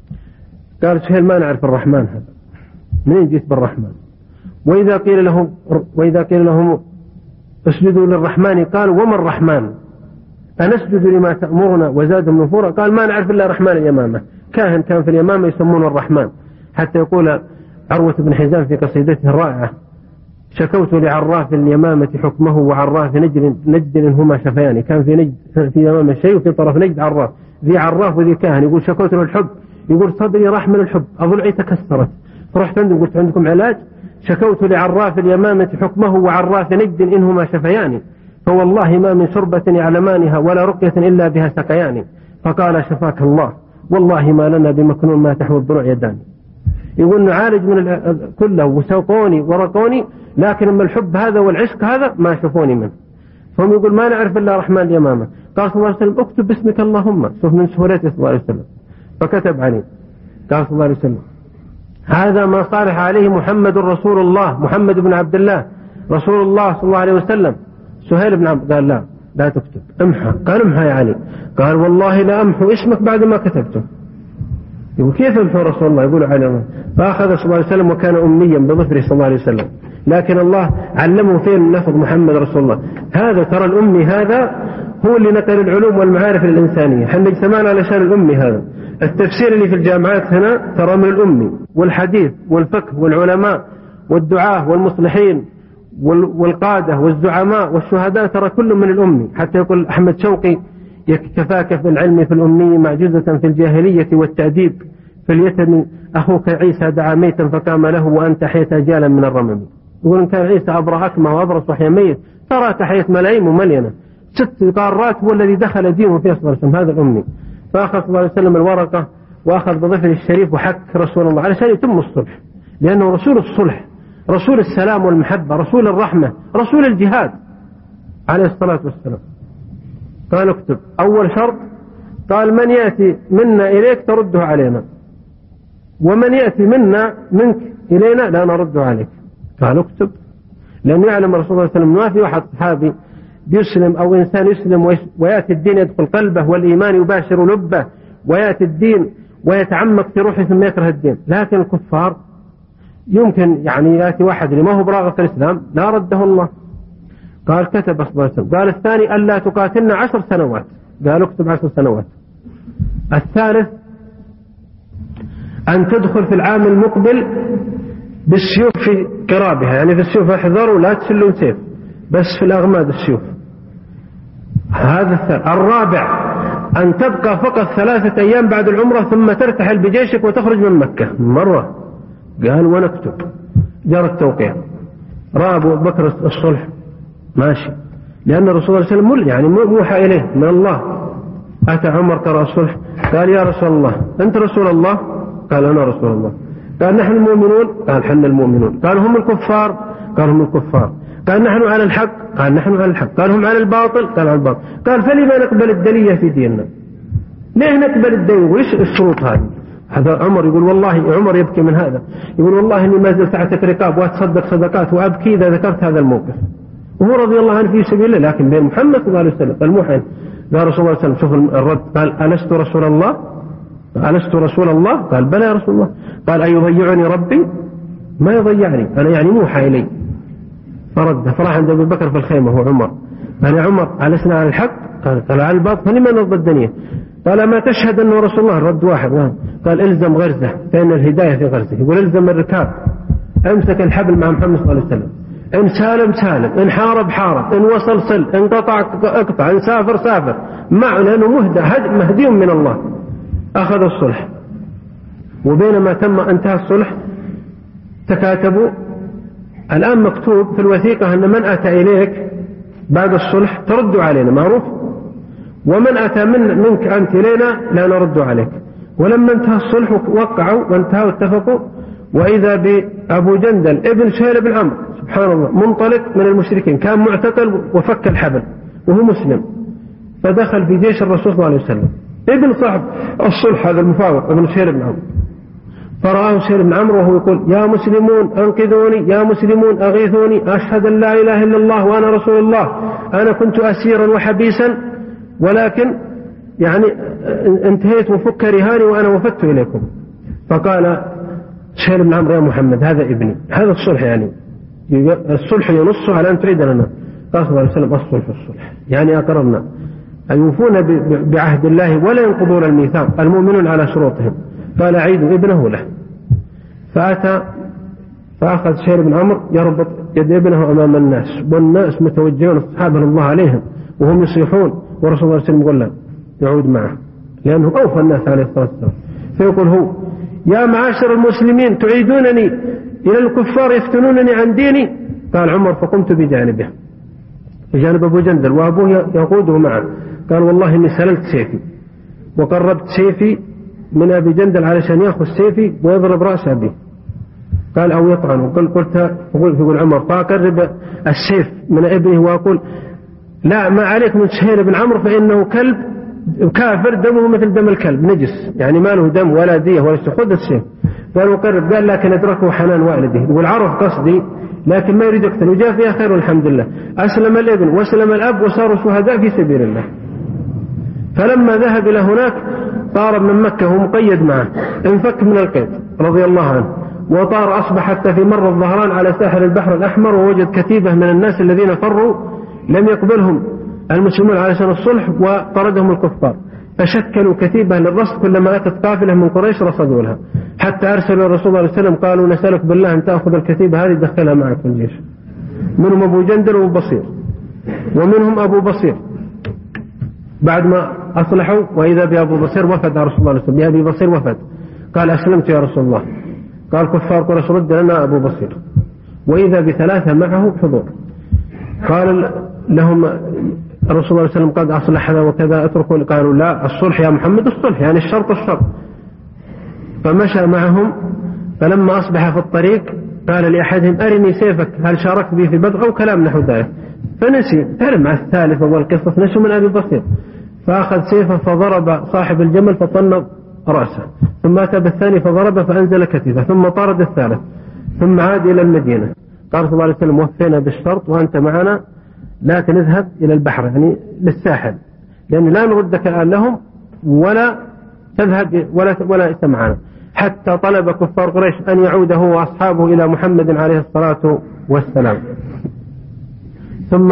قال سهيل ما نعرف الرحمن هذا، منين جيت بالرحمن؟ وإذا قيل لهم وإذا قيل لهم اسجدوا للرحمن قالوا وما الرحمن؟ أنسجد لما تأمرنا وزادهم نفورا. قال ما نعرف إلا رحمن اليمامة. كاهن كان في اليمامة يسمونه الرحمن، حتى يقول عروة بن حزام في قصيدته الرائعة شكوت لعراف اليمامة حكمه وعراف نجد نجد هما شفيان. كان في نجد في اليمامة شيء وفي طرف نجد عراف، ذي عراف وذي كاهن. يقول شكوت له الحب، يقول صدري راح من الحب، أضلعي تكسرت، فرحت عندهم قلت عندكم علاج؟ شكوت لعراف اليمامة حكمه وعراف نجد إنهما شفيان، فوالله ما من شربة يعلمانها ولا رقية إلا بها سقيان. فقال شفاك الله والله ما لنا بمكنون ما تحوي الضلوع يدان. يقول نعالج من كله وسوقوني ورقوني، لكن اما الحب هذا والعشق هذا ما شافوني منه. فهم يقول ما نعرف إلا رحمن اليمامة. قال صلى الله عليه وسلم اكتب باسمك اللهم. شوف من سهولته صلى الله عليه وسلم، فكتب عليه. قال صلى الله عليه وسلم هذا ما صالح عليه محمد رسول الله، محمد بن عبد الله رسول الله صلى الله عليه وسلم. سهيل بن عبد قال لا لا تكتب، امحى. قال امحى يا علي. قال والله لا امحو اسمك بعد ما كتبته. يقول كيف امحو رسول الله؟ يقول عليه الله. فأخذ صلى الله عليه وسلم وكان أميا بظفره صلى الله عليه وسلم، لكن الله علمه فين لفظ محمد رسول الله. هذا ترى الأمي هذا هو اللي نقل العلوم والمعارف الإنسانية. حنا اجتمعنا على شان الأمي هذا. التفسير اللي في الجامعات هنا ترى من الأمي، والحديث والفقه والعلماء والدعاة والمصلحين والقادة والزعماء والشهداء ترى كل من الأمي. حتى يقول أحمد شوقي يكفاك في العلم في الأمي معجزة في الجاهلية والتأديب في اليتم أخوك عيسى دعا ميتا فقام له وأنت حيت جالا من الرمم. يقول إن كان عيسى أبرأ أكمه وأبرص وحيا ميت ترى تحية ملايين مملينة. ست قارات هو الذي دخل دينه في أصل رسم. هذا الأمي. فأخذ صلى الله عليه وسلم الورقة وأخذ بظفر الشريف وحك رسول الله علشان يتم الصلح، لأنه رسول الصلح، رسول السلام والمحبة، رسول الرحمة، رسول الجهاد عليه الصلاة والسلام. قال اكتب أول شرط، قال من يأتي منا إليك ترده علينا، ومن يأتي منا منك إلينا لا نرده عليك. قال اكتب، لأنه يعلم رسول الله صلى الله عليه وسلم ما في واحد صحابي بيسلم أو إنسان يسلم ويأتي الدين يدخل قلبه والإيمان يباشر لبه ويأتي الدين ويتعمق في روحه ثم يكره الدين. لكن الكفار يمكن يعني يأتي واحد اللي ما هو براغة في الإسلام لا رده الله. قال كتب صلى الله عليه وسلم. قال الثاني ألا تقاتلنا عشر سنوات. قال اكتب عشر سنوات. الثالث أن تدخل في العام المقبل بالسيوف في قرابها، يعني في السيوف احذروا لا تسلوا سيف، بس في الأغماد السيوف. هذا الثالث. الرابع أن تبقى فقط ثلاثة أيام بعد العمرة ثم ترتحل بجيشك وتخرج من مكة مرة. قال ونكتب. جرى التوقيع. رأى أبو بكر الصلح ماشي، لأن الرسول صلى الله عليه وسلم يعني موحى إليه من الله. أتى عمر ترى الصلح قال يا رسول الله أنت رسول الله؟ قال أنا رسول الله. قال نحن المؤمنون؟ قال حنا المؤمنون. قال هم الكفار؟ قال هم الكفار. قال نحن على الحق؟ قال نحن على الحق. قال هم على الباطل؟ قال على الباطل. قال فلما نقبل الدلية في ديننا؟ ليه نقبل الدين؟ وإيش الشروط هذه؟ هذا عمر يقول والله، عمر يبكي من هذا، يقول والله إني ما زلت أعتق رقاب وأتصدق صدقات وأبكي إذا ذكرت هذا الموقف. وهو رضي الله عنه في سبيل الله، لكن بين محمد صلى الله عليه وسلم الموحد. قال رسول الله صلى الله عليه وسلم شوف الرد، قال ألست رسول الله؟ ألست رسول الله؟ قال بلى يا رسول الله. قال أيضيعني ربي؟ ما يضيعني، أنا يعني موحى إلي. فرد فراح عند أبي بكر في الخيمة هو عمر. قال يا عمر ألسنا على الحق؟ قال قال على الباطل. فلما نرضى الدنيا؟ قال ما تشهد أنه رسول الله؟ رد واحد. قال الزم غرزه فإن الهداية في غرزه. يقول الزم الركاب، امسك الحبل مع محمد صلى الله عليه وسلم، إن سالم سالم، إن حارب حارب، إن وصل صل، إن قطع اقطع، إن سافر سافر، معه لأنه مهدى مهدي من الله. أخذ الصلح، وبينما تم انتهى الصلح تكاتبوا. الآن مكتوب في الوثيقة أن من أتى إليك بعد الصلح ترد علينا، معروف، ومن أتى من منك أنت إلينا لا نرد عليك. ولما انتهى الصلح وقعوا وانتهوا اتفقوا، وإذا بأبو جندل ابن سهيل بن عمرو سبحان الله منطلق من المشركين، كان معتقل وفك الحبل وهو مسلم، فدخل في جيش الرسول صلى الله عليه وسلم ابن صاحب الصلح هذا المفاوض ابن سهيل بن عمرو. فرآه سهيل بن عمرو وهو يقول يا مسلمون أنقذوني، يا مسلمون أغيثوني، أشهد أن لا إله إلا الله وأنا رسول الله، أنا كنت أسيرا وحبيسا ولكن يعني انتهيت وفك رهاني وأنا وفدت إليكم. فقال سهيل بن عمرو يا محمد هذا ابني، هذا الصلح، يعني الصلح ينص على أن تعيد لنا. قال صلى الله عليه وسلم الصلح الصلح، يعني أقررنا أن يوفون بعهد الله ولا ينقضون الميثاق، المؤمنون على شروطهم. قال عيدوا ابنه له. فأتى فأخذ سهيل بن عمرو يربط يد ابنه أمام الناس، والناس متوجهون الصحابة الله عليهم وهم يصيحون، ورسول الله صلى الله عليه وسلم يقول له يعود معه لأنه أوفى الناس عليه الصلاة والسلام. فيقول هو يا معاشر المسلمين تعيدونني إلى الكفار يفتنونني عن ديني؟ قال عمر فقمت بجانبه بجانب أبو جندل وأبوه يقوده معه. قال والله إني سللت سيفي وقربت سيفي من أبي جندل علشان يأخذ سيفي ويضرب رأس أبيه. قال أو يطعنه. قلت يقول عمر فأقرب السيف من ابنه وأقول لا ما عليك من سهيل بن عمرو فإنه كلب كافر دمه مثل دم الكلب نجس، يعني ما له دم ولا دية ولا شيء، خذ السيف. قال وقرب. قال لكن أدركه حنان والده، يقول عرف قصدي لكن ما يريد يقتل، وجاء فيها خير والحمد لله. أسلم الابن وأسلم الأب وصاروا شهداء في سبيل الله. فلما ذهب إلى هناك طار من مكة وهو مقيد معه، انفك من القيد رضي الله عنه وطار، أصبح حتى في مر الظهران على ساحل البحر الأحمر، ووجد كتيبة من الناس الذين فروا لم يقبلهم المسلمون علشان الصلح وطردهم الكفار، فشكلوا كتيبة للرصد، كلما أتت قافلة من قريش رصدوا لها، حتى أرسلوا الرسول صلى الله عليه وسلم قالوا نسألك بالله أن تأخذ الكتيبة هذه دخلها معك في الجيش. منهم أبو جندل وأبو بصير، ومنهم أبو بصير بعد ما أصلحوا وإذا بأبو بصير وفد على رسول الله صلى الله عليه وسلم. بأبي بصير وفد قال أسلمت يا رسول الله. قال كفار قريش رد لنا أبو بصير، وإذا بثلاثة معه حضور. قال لهم الرسول صلى الله عليه وسلم قد أصلح هذا وكذا اتركوا. قالوا لا الصلح يا محمد الصلح، يعني الشرط الشرط. فمشى معهم، فلما أصبح في الطريق قال لأحدهم أرني سيفك هل شاركت به في بدر أو كلام نحو ذلك، فنسي. تعلم مع الثالث والقصص نسوا من أبي بصير، فأخذ سيفه فضرب صاحب الجمل فطن رأسه، ثم أتى بالثاني فضرب فأنزل كتفه، ثم طارد الثالث، ثم عاد إلى المدينة. قال صلى الله عليه وسلم وفينا بالشرط وأنت معنا، لكن اذهب إلى البحر يعني للساحل، لأن لا نردك الآن لهم ولا تذهب ولا ولا معنا، حتى طلب كفار قريش أن يعود هو وأصحابه إلى محمد عليه الصلاة والسلام. ثم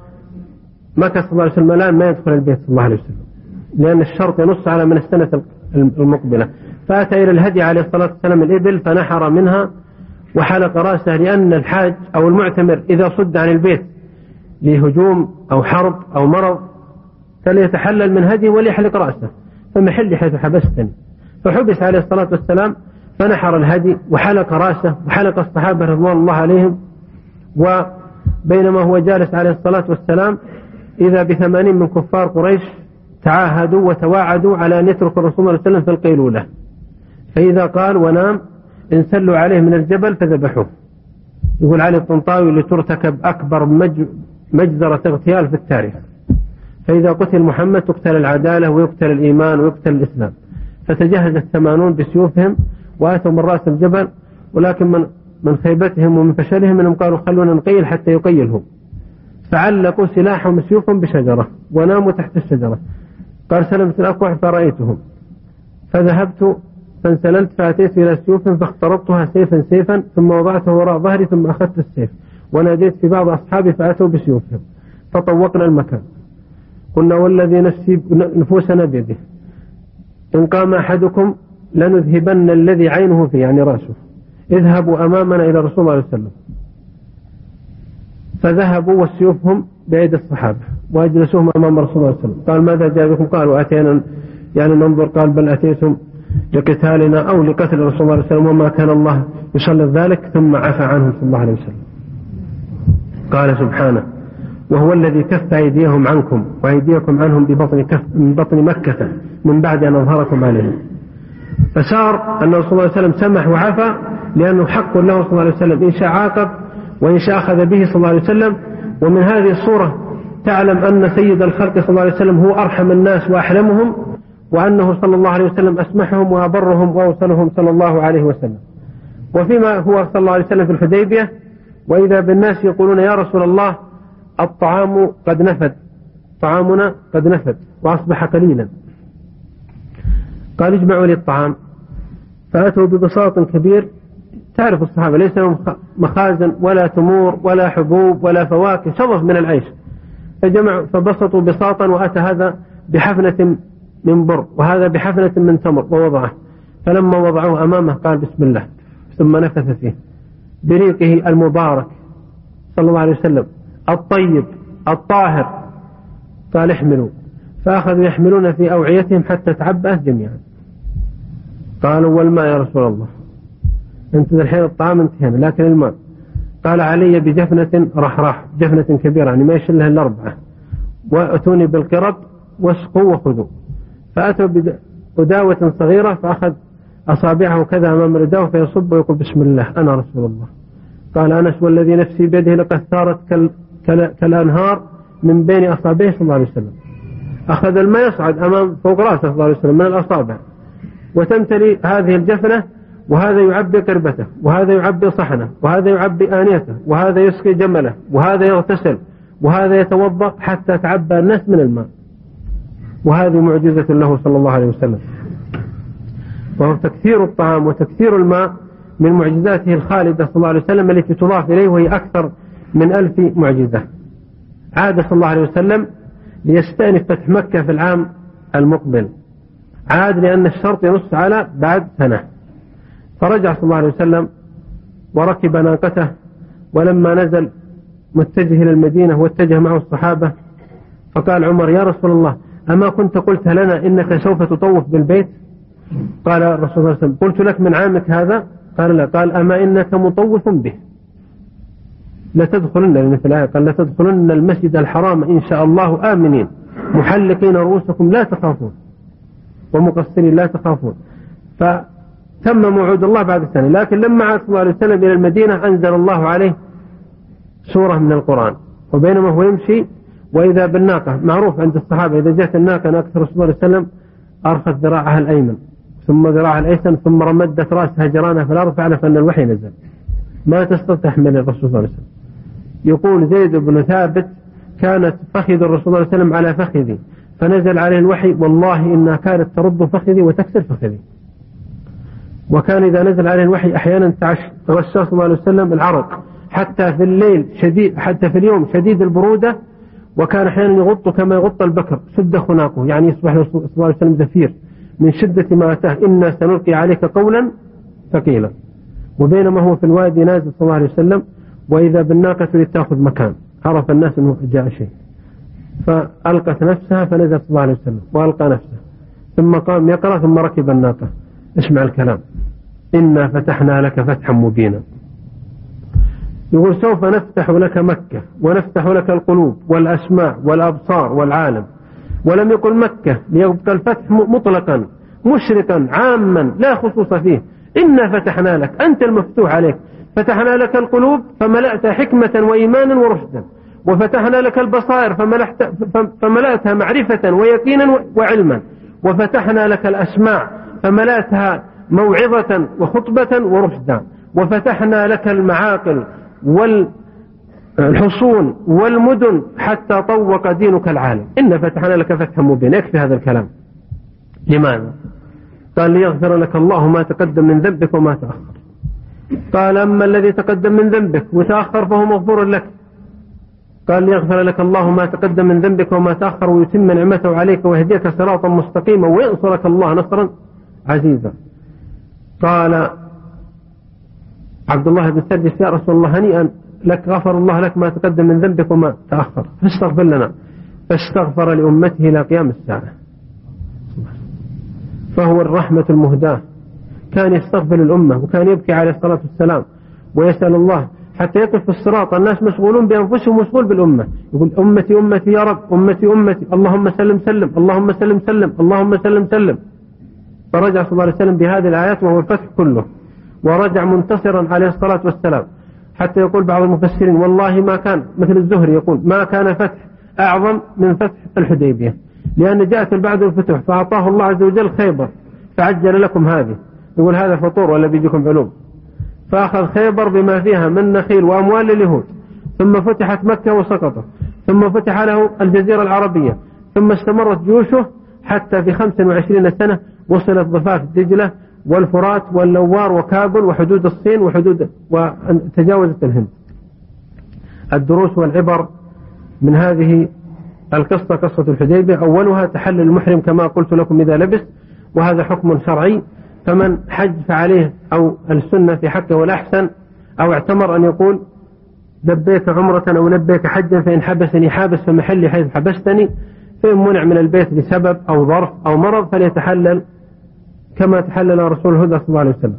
مكث صلى الله عليه وسلم الآن ما يدخل البيت صلى الله عليه وسلم، لأن الشرط ينص على من السنة المقبلة. فأتى إلى الهدي عليه الصلاة والسلام الإبل فنحر منها وحلق رأسه، لأن الحاج أو المعتمر إذا صد عن البيت لهجوم أو حرب أو مرض فليتحلل من هدي وليحلق رأسه، فمحل حيث حبستني. فحبس عليه الصلاة والسلام فنحر الهدي وحلق رأسه وحلق الصحابة رضوان الله عليهم. وبينما هو جالس عليه الصلاة والسلام إذا بثمانين من كفار قريش تعاهدوا وتواعدوا على أن يتركوا الرسول صلى الله عليه وسلم في القيلولة، فإذا قال ونام انسلوا عليه من الجبل فذبحوه. يقول علي الطنطاوي لترتكب أكبر مجزرة اغتيال في التاريخ، فإذا قتل محمد تقتل العدالة ويقتل الإيمان ويقتل الإسلام. فتجهز الثمانون بسيوفهم وآتوا من رأس الجبل، ولكن من من خيبتهم ومن فشلهم منهم قالوا خلونا نقيل حتى يقيلهم، فعلقوا سلاحهم وسيوفهم بشجرة وناموا تحت الشجرة. قال سلمت الأكوع فرأيتهم، فذهبت فانسللت فأتيت إلى سيوفهم فاخترطتها سيفا سيفا، ثم وضعته وراء ظهري، ثم أخذت السيف وناديت في بعض أصحابي فأتوا بسيوفهم فطوقنا المكان. قلنا والذي نفسي نفوسنا بيده إن قام أحدكم لنذهبن الذي عينه فيه، يعني رأسه، اذهبوا أمامنا إلى رسول الله صلى الله عليه وسلم. فذهبوا وسيوفهم بأيدي الصحابة وأجلسوهم أمام رسول الله صلى الله عليه وسلم. قال ماذا جاء بكم؟ قالوا أتينا يعني ننظر. قال بل أتيتم لقتالنا أو لقتل رسول الله صلى الله عليه وسلم، وما كان الله يسلط ذلك، ثم عفى عنهم صلى الله عليه وسلم. قال سبحانه وهو الذي كف أيديهم عنكم وأيديكم عنهم ببطن كف من بطن مكة من بعد أن أظهركم عليهم. فصار أن رسول الله صلى الله عليه وسلم سمح وعفى، لأنه حق له صلى الله عليه وسلم إن شاء عاقب وإن شاء أخذ به صلى الله عليه وسلم. ومن هذه الصورة تعلم أن سيد الخلق صلى الله عليه وسلم هو أرحم الناس وأحلمهم، وأنه صلى الله عليه وسلم أسمحهم وأبرهم وأوصلهم صلى الله عليه وسلم. وفيما هو صلى الله عليه وسلم في الحديبية وإذا بالناس يقولون يا رسول الله الطعام قد نفد، طعامنا قد نفد وأصبح قليلا. قال اجمعوا لي الطعام، فأتوا ببساط كبير. تعرف الصحابة ليس لهم مخازن ولا تمور ولا حبوب ولا فواكه، شظف من العيش، فجمعوا فبسطوا بساطا، وأتى هذا بحفنة من بر وهذا بحفنة من تمر ووضعه، فلما وضعوه أمامه قال بسم الله ثم نفث فيه بريقه المبارك صلى الله عليه وسلم الطيب الطاهر، قال احملوا، فأخذوا يحملون في أوعيتهم حتى تعبأت جميعا. قالوا والماء يا رسول الله، انت الحين الطعام انتهينا لكن الماء. قال علي بجفنة رحراح، جفنة كبيرة يعني ما يشلها إلا أربعة، وأتوني بالقرب واسقوا وخذوا. فأتوا بداوة صغيرة فأخذ أصابعه كذا أمام الرداوة فيصب ويقول بسم الله أنا رسول الله. قال أنس والذي نفسي بيده لقد ثارت كال... كال... كالأنهار من بين أصابعه صلى الله عليه وسلم. أخذ الماء يصعد أمام فوق رأسه صلى الله عليه وسلم من الأصابع، وتمتلي هذه الجفنة، وهذا يعبي قربته، وهذا يعبي صحنه، وهذا يعبي آنيته، وهذا يسقي جمله، وهذا يغتسل، وهذا يتوضأ حتى تعبى الناس من الماء. وهذه معجزة له صلى الله عليه وسلم. وهو تكثير الطعام وتكثير الماء من معجزاته الخالدة صلى الله عليه وسلم التي تضاف إليه، وهي أكثر من ألف معجزة. عاد صلى الله عليه وسلم ليستأنف فتح مكة في العام المقبل، عاد لأن الشرط ينص على بعد سنة. فرجع صلى الله عليه وسلم وركب ناقته، ولما نزل متجه إلى المدينة واتجه معه الصحابة، فقال عمر يا رسول الله أما كنت قلت لنا إنك سوف تطوف بالبيت؟ قال الرسول صلى الله عليه وسلم قلت لك من عامك هذا؟ قال لا. قال أما إنك مطوف به، لتدخلن لمثل الآية، قال لتدخلن المسجد الحرام إن شاء الله آمنين محلقين رؤوسكم لا تخافون ومقصرين لا تخافون. فتم موعود الله بعد سنة. لكن لما عاد صلى الله عليه وسلم إلى المدينة أنزل الله عليه سورة من القرآن، وبينما هو يمشي وإذا بالناقة، معروف عند الصحابة إذا جاءت الناقة ناقة رسول الله صلى الله عليه وسلم أرخت ذراعها الأيمن ثم ذراعها الأيسر ثم رمدت رأسها جرانها في الأرض، فعرف أن الوحي نزل، ما تستطيع تحمل الرسول صلى الله عليه وسلم. يقول زيد بن ثابت كانت فخذ الرسول صلى الله عليه وسلم على فخذي فنزل عليه الوحي والله إنها كانت ترد فخذي وتكسر فخذي. وكان إذا نزل عليه الوحي أحيانا توشى صلى الله عليه وسلم العرق، حتى في الليل شديد، حتى في اليوم شديد البرودة، وكان أحيانا يغط كما يغط البكر سد خناقه، يعني يصبح صلى الله عليه وسلم زفير من شدة ما أتاه، إنا سنلقي عليك قولا ثقيلا. وبينما هو في الوادي نازل صلى الله عليه وسلم وإذا بالناقة لتأخذ مكان، عرف الناس أنه جاء شيء، فألقت نفسها فنزل صلى الله عليه وسلم وألقى نفسه، ثم قام يقرأ ثم ركب الناقة. اسمع الكلام: إنا فتحنا لك فتحا مبينا. يقول سوف نفتح لك مكة ونفتح لك القلوب والأسماع والأبصار والعالم. ولم يقل مكة ليبقى الفتح مطلقا مشرقا عاما لا خصوص فيه. إنا فتحنا لك، أنت المفتوح عليك. فتحنا لك القلوب فملأت حكمة وإيمانا ورشدا، وفتحنا لك البصائر فملأتها معرفة ويقينا وعلما، وفتحنا لك الأسماع فملأتها موعظة وخطبة ورشدا، وفتحنا لك المعاقل والحصون والمدن حتى طوق دينك العالم. إن فتحنا لك فتحا مبينا. يكفي هذا الكلام. لماذا؟ قال ليغفر لك الله ما تقدم من ذنبك وما تأخر. قال أما الذي تقدم من ذنبك وتأخر فهو مغفور لك. قال ليغفر لك الله ما تقدم من ذنبك وما تأخر ويتم نعمته عليك ويهديك صراطا مستقيما وينصرك الله نصرا عزيزا. قال عبد الله بن سرجس: يا رسول الله هنيئا لك، غفر الله لك ما تقدم من ذنبك وما تأخر، فاستغفر لنا. فاستغفر لأمته إلى قيام الساعة. فهو الرحمة المهداة. كان يستغفر الأمة وكان يبكي عليه الصلاة والسلام ويسأل الله حتى يقف في الصراط. الناس مشغولون بأنفسهم ومشغول بالأمة، يقول أمتي أمتي يا رب، أمتي أمتي، اللهم سلم سلم، اللهم سلم سلم، اللهم سلم سلم. فرجع صلى الله عليه وسلم بهذه الآيات وهو الفتح كله، ورجع منتصرا عليه الصلاة والسلام، حتى يقول بعض المفسرين: والله ما كان، مثل الزهري يقول: ما كان فتح أعظم من فتح الحديبية. لأن جاءت البعد الفتوح فأعطاه الله عز وجل خيبر فعجل لكم هذه، يقول هذا فطور ولا بيجيكم علوم، فأخذ خيبر بما فيها من نخيل وأموال لليهود، ثم فتحت مكة وسقطت، ثم فتح له الجزيرة العربية، ثم استمرت جيوشه حتى في خمس وعشرين سنة وصلت ضفاف دجلة والفرات واللوار وكابل وحدود الصين وحدود وتجاوزت الهند. الدروس والعبر من هذه القصة قصة الحديبية: أولها تحلل المحرم كما قلت لكم إذا لبس، وهذا حكم شرعي، فمن حج فعليه أو السنة في حقه والأحسن أو اعتمر أن يقول لبيك عمرة أو لبيك حجا، فإن حبسني حابس فمحلي حيث حبستني، فإن منع من البيت لسبب أو ظرف أو مرض فليتحلل كما تحلل رسول الهدى صلى الله عليه وسلم.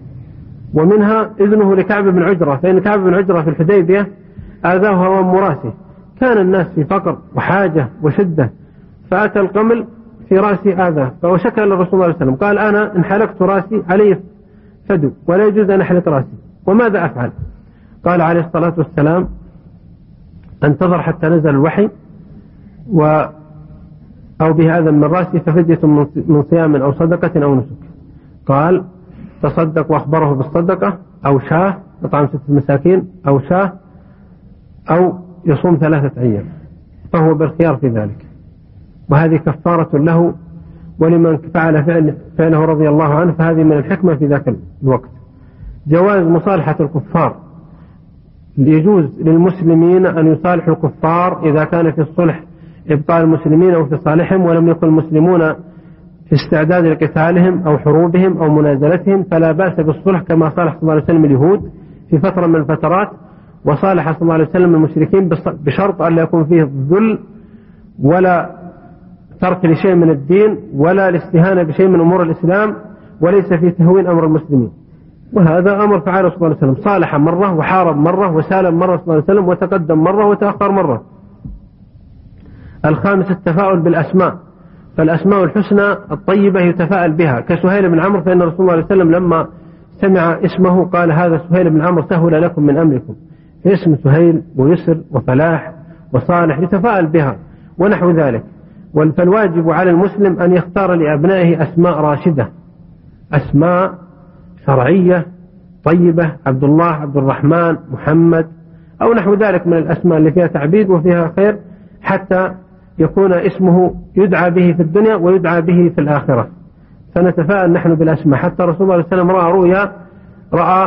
ومنها إذنه لكعب بن عجرة، فإن كعب بن عجرة في الحديبية آذاه هوام مراسه، كان الناس في فقر وحاجة وشدة، فأتى القمل في راسي آذاه، فوشكى للرسول صلى الله عليه وسلم قال: أنا إن حلقت راسي علي فدو ولا يجوز أن أحلق راسي، وماذا أفعل؟ قال عليه الصلاة والسلام: انتظر حتى نزل الوحي و أو به أذى من راسي ففدية من صيام أو صدقة أو نسك. قال: تصدق وأخبره بالصدقة، أو شاه يطعم ستة مساكين، أو شاه، أو يصوم ثلاثة أيام، فهو بالخيار في ذلك، وهذه كفارة له ولمن فعل فعل فعله رضي الله عنه، فهذه من الحكمة في ذاك الوقت. جواز مصالحة الكفار، يجوز للمسلمين أن يصالحوا الكفار إذا كان في الصلح إبقاء المسلمين أو في صالحهم، ولم يكن المسلمون في استعداد لقتالهم أو حروبهم أو منازلتهم، فلا بأس بالصلح كما صالح صلى الله عليه وسلم اليهود في فترة من الفترات، وصالح صلى الله عليه وسلم المشركين بشرط أن لا يكون فيه ذل ولا ترك لشيء من الدين ولا الاستهانة بشيء من أمور الإسلام، وليس فيه تهوين أمر المسلمين. وهذا أمر فعله صلى الله عليه وسلم، صالح مرة وحارب مرة وسالم مرة صلى الله عليه وسلم، وتقدم مرة وتأخر مرة. الخامس التفاؤل بالأسماء، فالأسماء الحسنى الطيبة يتفاءل بها، كسهيل بن عمرو، فإن رسول الله عليه وسلم لما سمع اسمه قال: هذا سهيل بن عمرو سهل لكم من أمركم. اسم سهيل ويسر وفلاح وصالح يتفاءل بها ونحو ذلك. فالواجب على المسلم أن يختار لأبنائه أسماء راشدة، أسماء شرعية طيبة، عبد الله، عبد الرحمن، محمد، أو نحو ذلك من الأسماء اللي فيها تعبيد وفيها خير، حتى يكون اسمه يدعى به في الدنيا ويدعى به في الآخرة. فنتفاءل نحن بالأسماء. حتى رسول الله صلى الله عليه وسلم رأى رؤيا، رأى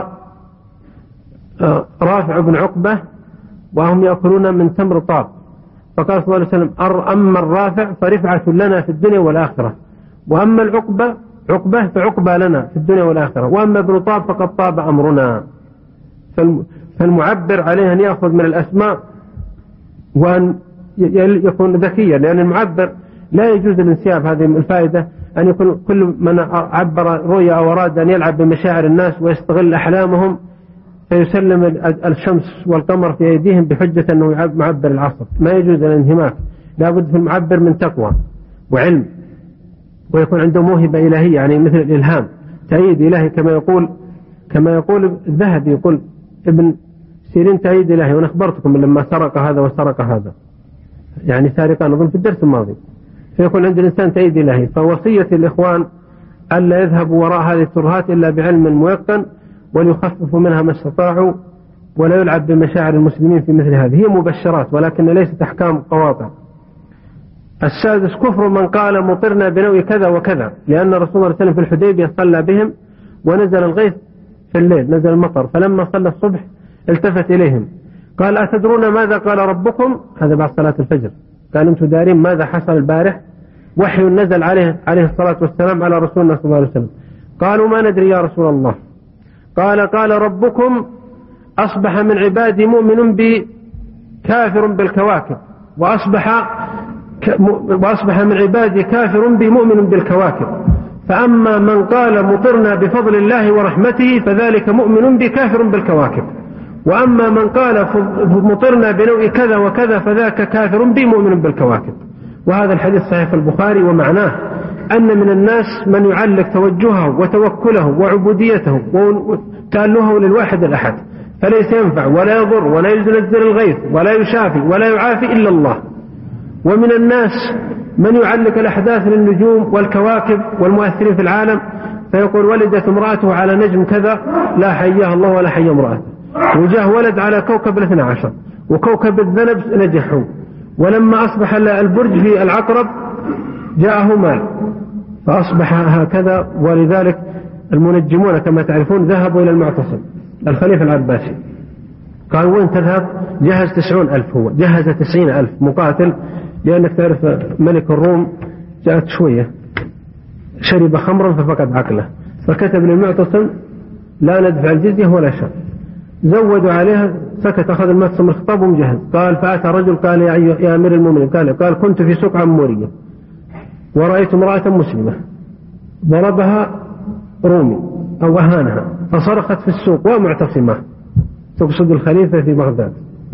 رافع بن عقبة وهم يأكلون من تمر طاب، فقال صلى الله عليه وسلم: أما الرافع فرفعة لنا في الدنيا والآخرة، وأما العقبة عقبة فعقبة لنا في الدنيا والآخرة، وأما ابن طاب فقد طاب أمرنا. فالمعبر عليه أن يأخذ من الأسماء وأن يكون ذكيا، لأن المعبر لا يجوز الانسياب. هذه الفائدة أن يكون كل من عبر رؤيا أو أراد أن يلعب بمشاعر الناس ويستغل أحلامهم فيسلم الشمس والقمر في أيديهم بحجة أنه معبر العصر. ما يجوز الانهماك، لا بد في المعبر من تقوى وعلم، ويكون عنده موهبة إلهية، يعني مثل الإلهام، تأييد إلهي، كما يقول كما يقول الذهبي، يقول ابن سيرين: تأييد إلهي، وأنا أخبرتكم لما سرق هذا وسرق هذا، يعني سارقان أظن في الدرس الماضي. فيكون عند الإنسان تأييد إلهي. فوصية الإخوان ألا يذهبوا وراء هذه الترهات إلا بعلم ميقن، وليخففوا منها ما استطاعوا، ولا يلعب بمشاعر المسلمين في مثل هذه. هي مبشرات ولكن ليست أحكام قواطع. السادس كفر من قال: مطرنا بنوء كذا وكذا، لأن رسول الله صلى الله عليه وسلم في الحديبية صلى بهم ونزل الغيث في الليل، نزل المطر، فلما صلى الصبح التفت إليهم قال: أتدرون ماذا قال ربكم؟ هذا بعد صلاة الفجر. قال: أنتم دارين ماذا حصل البارح؟ وحي نزل عليه عليه الصلاة والسلام على رسولنا صلى الله عليه وسلم. قالوا: ما ندري يا رسول الله. قال: قال ربكم: أصبح من عبادي مؤمن بي كافر بالكواكب، وأصبح وأصبح من عبادي كافر بي مؤمن بالكواكب، فأما من قال مطرنا بفضل الله ورحمته فذلك مؤمن بي كافر بالكواكب، وأما من قال مطرنا بنوء كذا وكذا فذاك كافر بي مؤمن بالكواكب. وهذا الحديث صحيح في البخاري، ومعناه أن من الناس من يعلق توجهه وتوكله وعبوديته وتألهه للواحد الأحد، فليس ينفع ولا يضر ولا ينزل الغيث ولا يشافي ولا يعافي إلا الله. ومن الناس من يعلق الأحداث للنجوم والكواكب والمؤثرين في العالم، فيقول ولدت امرأته على نجم كذا لا حياها الله ولا حي امرأته، وجاه ولد على كوكب الاثنى عشر وكوكب الذنب نجحوا، ولما أصبح البرج في العقرب جاءه مال فأصبح هكذا. ولذلك المنجمون كما تعرفون ذهبوا إلى المعتصم الخليفة العباسي، قالوا وين تذهب؟ جهز تسعون ألف، هو جهز تسعين ألف مقاتل، لأنك تعرف ملك الروم جاءت شوية شرب خمرا ففقد عقله، فكتب للمعتصم لا ندفع الجزية ولا شيء، زودوا عليها، سكت، أخذ المعتصم الخطاب ومجهز. قال فأتى رجل قال يا أمير المؤمنين، قال, قال كنت في سوق عمورية ورأيت امرأة مسلمة ضربها رومي أو أهانها فصرخت في السوق ومعتصمة، تقصد الخليفة في بغداد.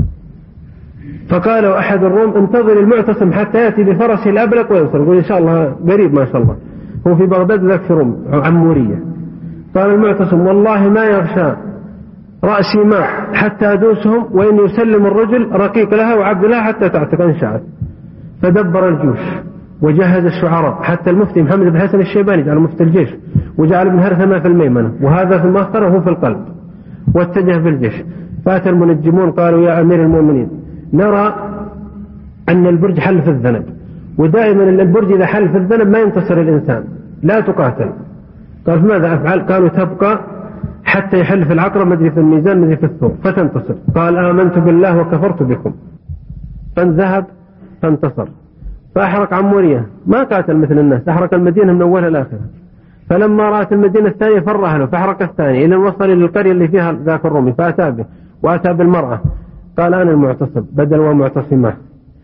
فقال أحد الروم انتظر المعتصم حتى يأتي بفرسه الأبلق ويوصل، يقول إن شاء الله قريب ما شاء الله، هو في بغداد ذاك في روم عمورية. قال المعتصم والله ما يغشى رأسي ماء حتى أدوسهم، وإن يسلم الرجل رقيق لها وعبد لها حتى تعتق إن شاءت. فدبر الجيوش وجهز الشعراء، حتى المفتي محمد بن حسن الشيباني جعل مفتي الجيش، وجعل ابن هرثمة في الميمنة، وهذا في المأخرة وهو في القلب، واتجه بالجيش. فأتى المنجمون قالوا يا أمير المؤمنين نرى أن البرج حل في الذنب، ودائما البرج إذا حل في الذنب ما ينتصر الإنسان، لا تقاتل. قال فماذا أفعل؟ قالوا تبقى حتى يحل في العقرب، مدري في الميزان مدري في الثور، فتنتصر. قال آمنت بالله وكفرت بكم، فانذهب فانتصر. فأحرق عمورية، ما قاتل مثل الناس، أحرق المدينة من أولها لآخرها. فلما رأت المدينة الثانية فر أهله فأحرق الثانية إلى وصل إلى القرية اللي فيها ذاك الرومي، فأتى به وأتى بالمرأة، قال أنا المعتصم بدل ومعتصمة،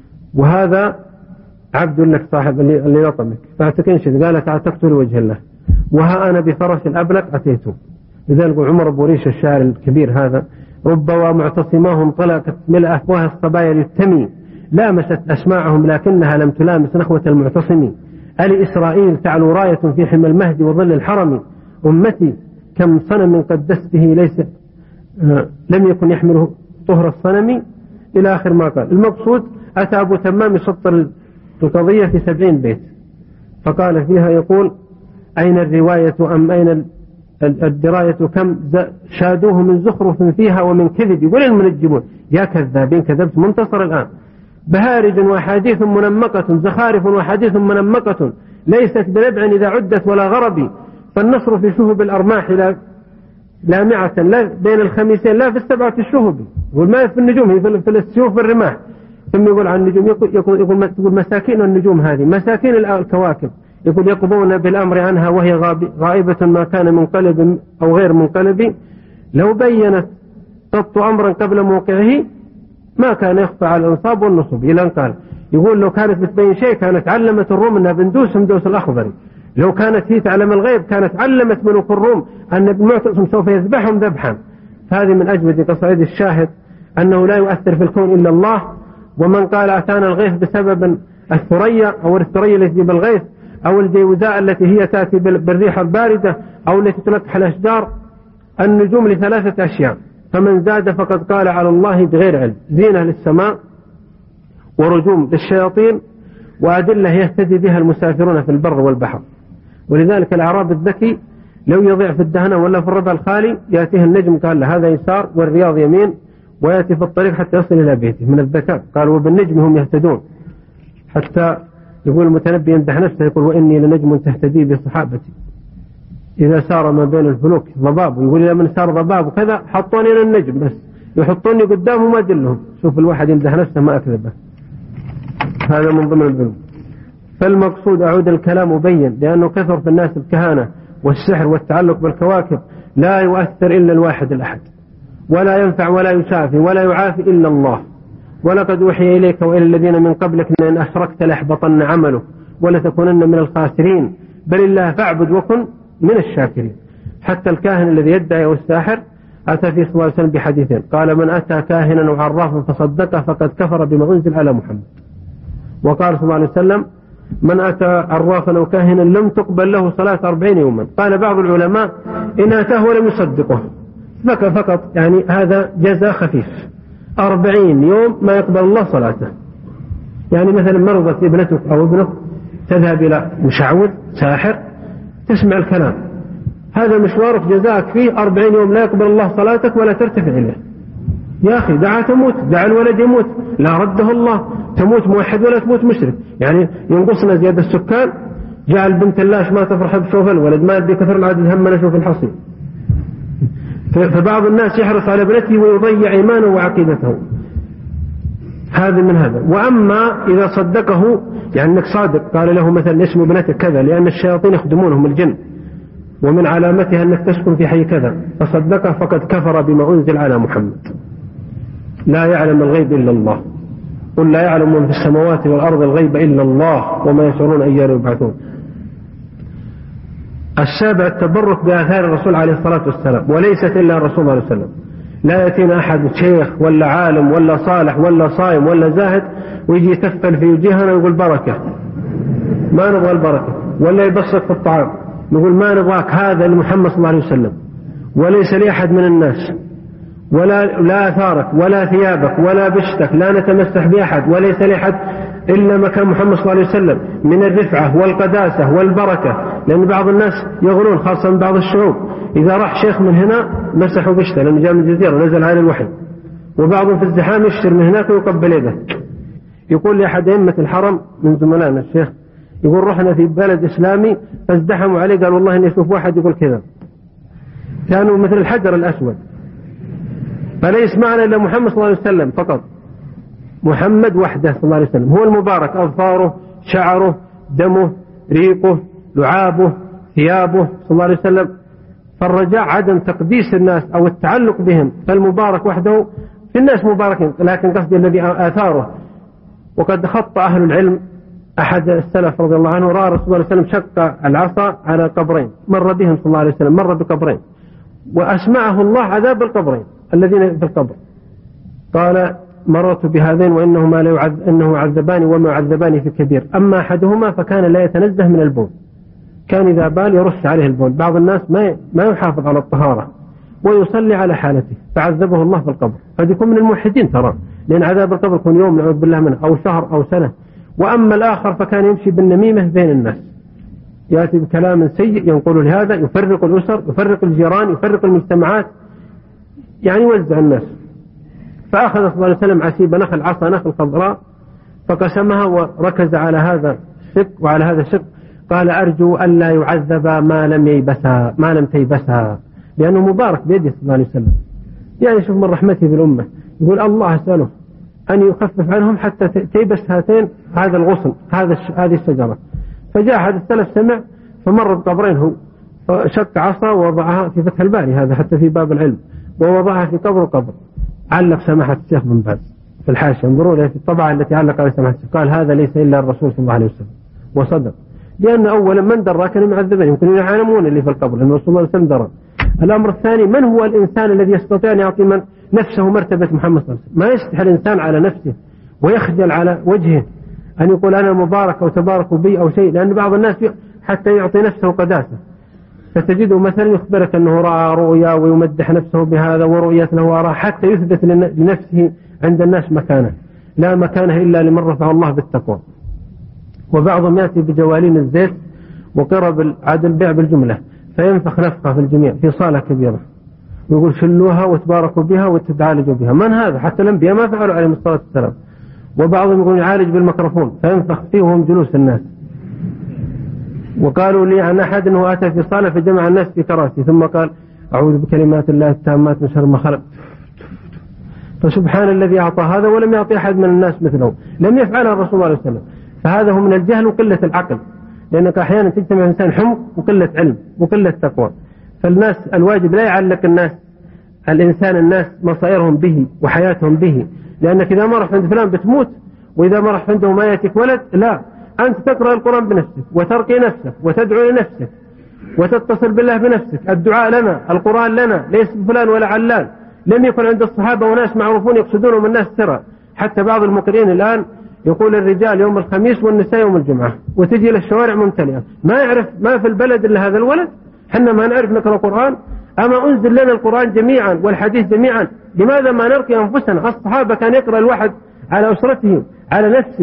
وهذا عبد لك صاحب اللي لطمك فأتكنشد، قالت أعتقت لوجه الله، وها أنا بفرس الأبلق أتيته. لذلك عمر أبو ريش الشاعر الكبير هذا رب ومعتصماهم طلقت ملء أفواه الصبايا للتمي، لامست أسماعهم لكنها لم تلامس نخوة المعتصمين. ألي إسرائيل تعلو راية في حمى المهد وظل الحرم، أمتي كم صنم قدسته ليس آه لم يكن يحمله طهر الصنم، إلى آخر ما قال. المقصود أتى أبو تمام يسطر القضية في سبعين بيت، فقال فيها يقول أين الرواية أم أين الدراية كم شادوه من زخرف فيها ومن كذب. يقول المنجمون يا كذابين كذبت منتصر الآن، بهارج وحديث منمقة، زخارف وحديث منمقة، ليست بنبع إذا عدت ولا غرب، فالنصر في شهب الأرماح لا لامعة لا بين الخميسين لا في السبعة الشهب. يقول ما في النجوم، هي في السيوف والرماح. ثم يقول عن النجوم يقول, يقول, يقول, يقول مساكين النجوم هذه مساكين الكواكب، يقول يقضون بالأمر عنها وهي غائبة ما كان منقلب أو غير منقلب، لو بينت تبط أمرا قبل موقعه ما كان يخفى على الأنصاب والنصب. إلى أن قال يقول لو كانت بتبين شيء كانت علمت الروم أنها بندوس مدوس الأخضر، لو كانت هي تعلم الغيب كانت علمت ملوك الروم أن المعتصم سوف يذبحهم ذبحا. فهذه من أجمل قصائد الشاهد أنه لا يؤثر في الكون إلا الله. ومن قال أتانا الغيث بسبب الثريا أو الثريا التي تجيب الغيث أو الجيوزاء التي هي تأتي بالريح الباردة أو التي تلقح الأشجار، النجوم لثلاثة أشياء، فمن زاد فقد قال على الله بغير علم، زينة للسماء ورجوم للشياطين وأدلة يهتدي بها المسافرون في البر والبحر. ولذلك الأعراب الذكي لو يضيع في الدهنة ولا في الربع الخالي يأتيه النجم قال له هذا يسار والرياض يمين، ويأتي في الطريق حتى يصل إلى بيته من الذكاء. قال وبالنجم هم يهتدون. حتى يقول المتنبي يمدح نفسه يقول وإني لنجم تهتدي بصحابتي إذا سار ما بين الفلوك ضباب. ويقول إذا من سار ضباب وكذا حطوني إلى النجم بس يحطوني قدامهم ما أدلهم. شوف الواحد يمدح نفسه ما أكذبه، هذا من ضمن الظلم. فالمقصود أعود الكلام مبين، لأنه كثر في الناس الكهانة والسحر والتعلق بالكواكب لا يؤثر إلا الواحد الأحد، ولا ينفع ولا يشافي ولا يعافي إلا الله. ولقد أوحي إليك وإلى الذين من قبلك إن أشركت ليحبطن عملك ولتكونن من الخاسرين، بل الله فاعبد وكن من الشاكرين. حتى الكاهن الذي يدعي والساحر أتى في صلى الله عليه وسلم بحديثين، قال من أتى كاهنا وعرافا فصدقه فقد كفر بما أنزل على محمد. وقال صلى الله عليه وسلم من أتى عرافا أو كاهنا لم تقبل له صلاة أربعين يوما. قال بعض العلماء إن أتاه ولم يصدقه فقط، يعني هذا جزاء خفيف، أربعين يوم ما يقبل الله صلاته. يعني مثلا مرضت ابنتك أو ابنك تذهب إلى مشعوذ ساحر تسمع الكلام، هذا مشوارك جزاك فيه أربعين يوم لا يقبل الله صلاتك ولا ترتفع إليه. يا أخي دعا تموت، دعا الولد يموت لا رده الله، تموت موحد ولا تموت مشرك. يعني ينقصنا زيادة السكان، جعل بنت اللاش ما تفرح بشوف الولد، ما يدي كثر العدد هم نشوف الحصيل. فبعض الناس يحرص على ابنته ويضيع إيمانه وعقيدته، هذا من هذا. وأما إذا صدقه يعني أنك صادق، قال له مثلا اسم ابنتك كذا لأن الشياطين يخدمونهم الجن ومن علامتها أنك تسكن في حي كذا، فصدقه فقد كفر بما أنزل على محمد. لا يعلم الغيب إلا الله، قل لا يعلم من في السماوات والأرض الغيب إلا الله وما يشعرون أيان يبعثون. السابع التبرك بآثار الرسول عليه الصلاة والسلام، وليست إلا الرسول صلى الله عليه وسلم. لا يأتينا أحد شيخ ولا عالم ولا صالح ولا صائم ولا زاهد ويجي يتفل في وجهنا ويقول بركة، ما نبغى البركة، ولا يبصق في الطعام نقول ما نبغاك، هذا لمحمد صلى الله عليه وسلم وليس لأحد من الناس، ولا لا أثارك ولا ثيابك ولا بشتك لا نتمسح بأحد، وليس لأحد إلا مكان محمد صلى الله عليه وسلم من الرفعة والقداسة والبركة. لأن بعض الناس يغلون خاصة من بعض الشعوب، إذا راح شيخ من هنا مسحوا بشته لأنه جاء من الجزيرة نزل على الوحي، وبعضهم في الزحام يشتر من هناك ويقبل يده. يقول لي أحد أئمة الحرم من زملائنا الشيخ، يقول رحنا في بلد إسلامي فازدحموا عليه، قال والله إني أشوف واحد يقول كذا، كانوا مثل الحجر الأسود، فلا يسمعنا إلا محمد صلى الله عليه وسلم فقط، محمد وحده صلى الله عليه وسلم هو المبارك، أظفاره شعره دمه ريقه لعابه ثيابه صلى الله عليه وسلم. فالرجاء عدم تقديس الناس أو التعلق بهم، فالمبارك وحده في الناس مباركين، لكن قصدي الذي آثاره. وقد خط أهل العلم أحد السلف رضي الله عنه رأى رسول الله صلى الله عليه وسلم شق العصا على قبرين، مر بهم صلى الله عليه وسلم، مر بقبرين وأسمعه الله عذاب القبرين الذين في القبر، قال مررت بهذين وإنهما لا يعذ... إنه عذبان وما يعذبان في كبير، أما أحدهما فكان لا يتنزه من البول، كان إذا بال يرش عليه البول. بعض الناس ما ما يحافظ على الطهارة ويصلي على حالته فعذبه الله في القبر، قد يكون من الموحدين ترى، لأن عذاب القبر يكون يوم نعوذ بالله منه أو شهر أو سنة. وأما الآخر فكان يمشي بالنميمة بين الناس، يأتي بكلام سيء ينقل لهذا، يفرق الأسر يفرق الجيران يفرق المجتمعات، يعني يوزع الناس. فأخذ صلى الله عليه وسلم عسيب نخل عصا نخل خضراء فقسمها وركز على هذا الشق وعلى هذا الشق، قال أرجو أن لا يعذب ما لم ييبسها ما لم تيبسها، لأنه مبارك بيده صلى الله عليه وسلم. يعني شوف من رحمته بالأمة، يقول الله أسأله أن يخفف عنهم حتى تيبس هاتين هذا الغصن هذا هذه الشجرة. فجاء أحد السلف سمع فمر بقبرين، هو شق عصا ووضعها في فتح الباري هذا حتى في باب العلم، ووضعها في قبر قبر. علق سماحة الشيخ بن باز في الحاشية، انظروا له في الطبعة التي علق على سماحة الشيخ، قال هذا ليس إلا الرسول صلى الله عليه وسلم، وصدق. لأن أولا من درى كانوا معذبين، يمكن يعلمون اللي في القبر لأن رسول الله صلى الله عليه وسلم درى. الأمر الثاني، من هو الإنسان الذي يستطيع أن يعطي من نفسه مرتبة محمد صلى الله عليه وسلم؟ ما يستحي الإنسان على نفسه ويخجل على وجهه أن يقول أنا مبارك أو تبارك بي أو شيء، لأن بعض الناس حتى يعطي نفسه قداسة، فتجده مثلا يخبرك أنه رأى رؤيا ويمدح نفسه بهذا ورؤية له أرى، حتى يثبت لنفسه عند الناس مكانه، لا مكانه إلا لمن رفع الله بالتقوى. وبعضهم يأتي بجوالين الزيت وقرب عدل بيع بالجملة فينفخ نفخة في الجميع في صالة كبيرة ويقول شلوها وتباركوا بها وتتعالجوا بها. من هذا؟ حتى الأنبياء ما فعلوا عليهم الصلاة والسلام. وبعضهم يقول يعالج بالميكروفون فينفخ فيه وهم جلوس الناس. وقالوا لي عن أحد أنه أتى في صالة فجمع الناس في كراسي ثم قال أعوذ بكلمات الله التامات من شر ما خلق. فسبحان الذي أعطى هذا ولم يعطي أحد من الناس مثله، لم يفعلها الرسول صلى الله عليه وسلم. فهذا هو من الجهل وقلة العقل، لأنك أحيانا تجتمع إنسان حمق وقلة علم وقلة تقوى. فالناس الواجب لا يعلق الناس الإنسان الناس مصائرهم به وحياتهم به، لأنك إذا ما رح عند فلان بتموت، وإذا ما رح عنده ما يأتيك ولد، لا، أنت تقرأ القرآن بنفسك وترقي نفسك وتدعو لنفسك وتتصل بالله بنفسك. الدعاء لنا، القرآن لنا، ليس فلان ولا علان. لم يكن عند الصحابة وناس معروفون يقصدونهم الناس سرا، حتى بعض المقرئين الآن يقول الرجال يوم الخميس والنساء يوم الجمعة، وتجي للشوارع ممتلئة، ما يعرف ما في البلد إلا هذا الولد. حنا ما نعرف نقرأ القرآن؟ أما أنزل لنا القرآن جميعا والحديث جميعا، لماذا ما نرقي أنفسنا؟ الصحابة كان يقرأ الواحد على أسرته على نفسه،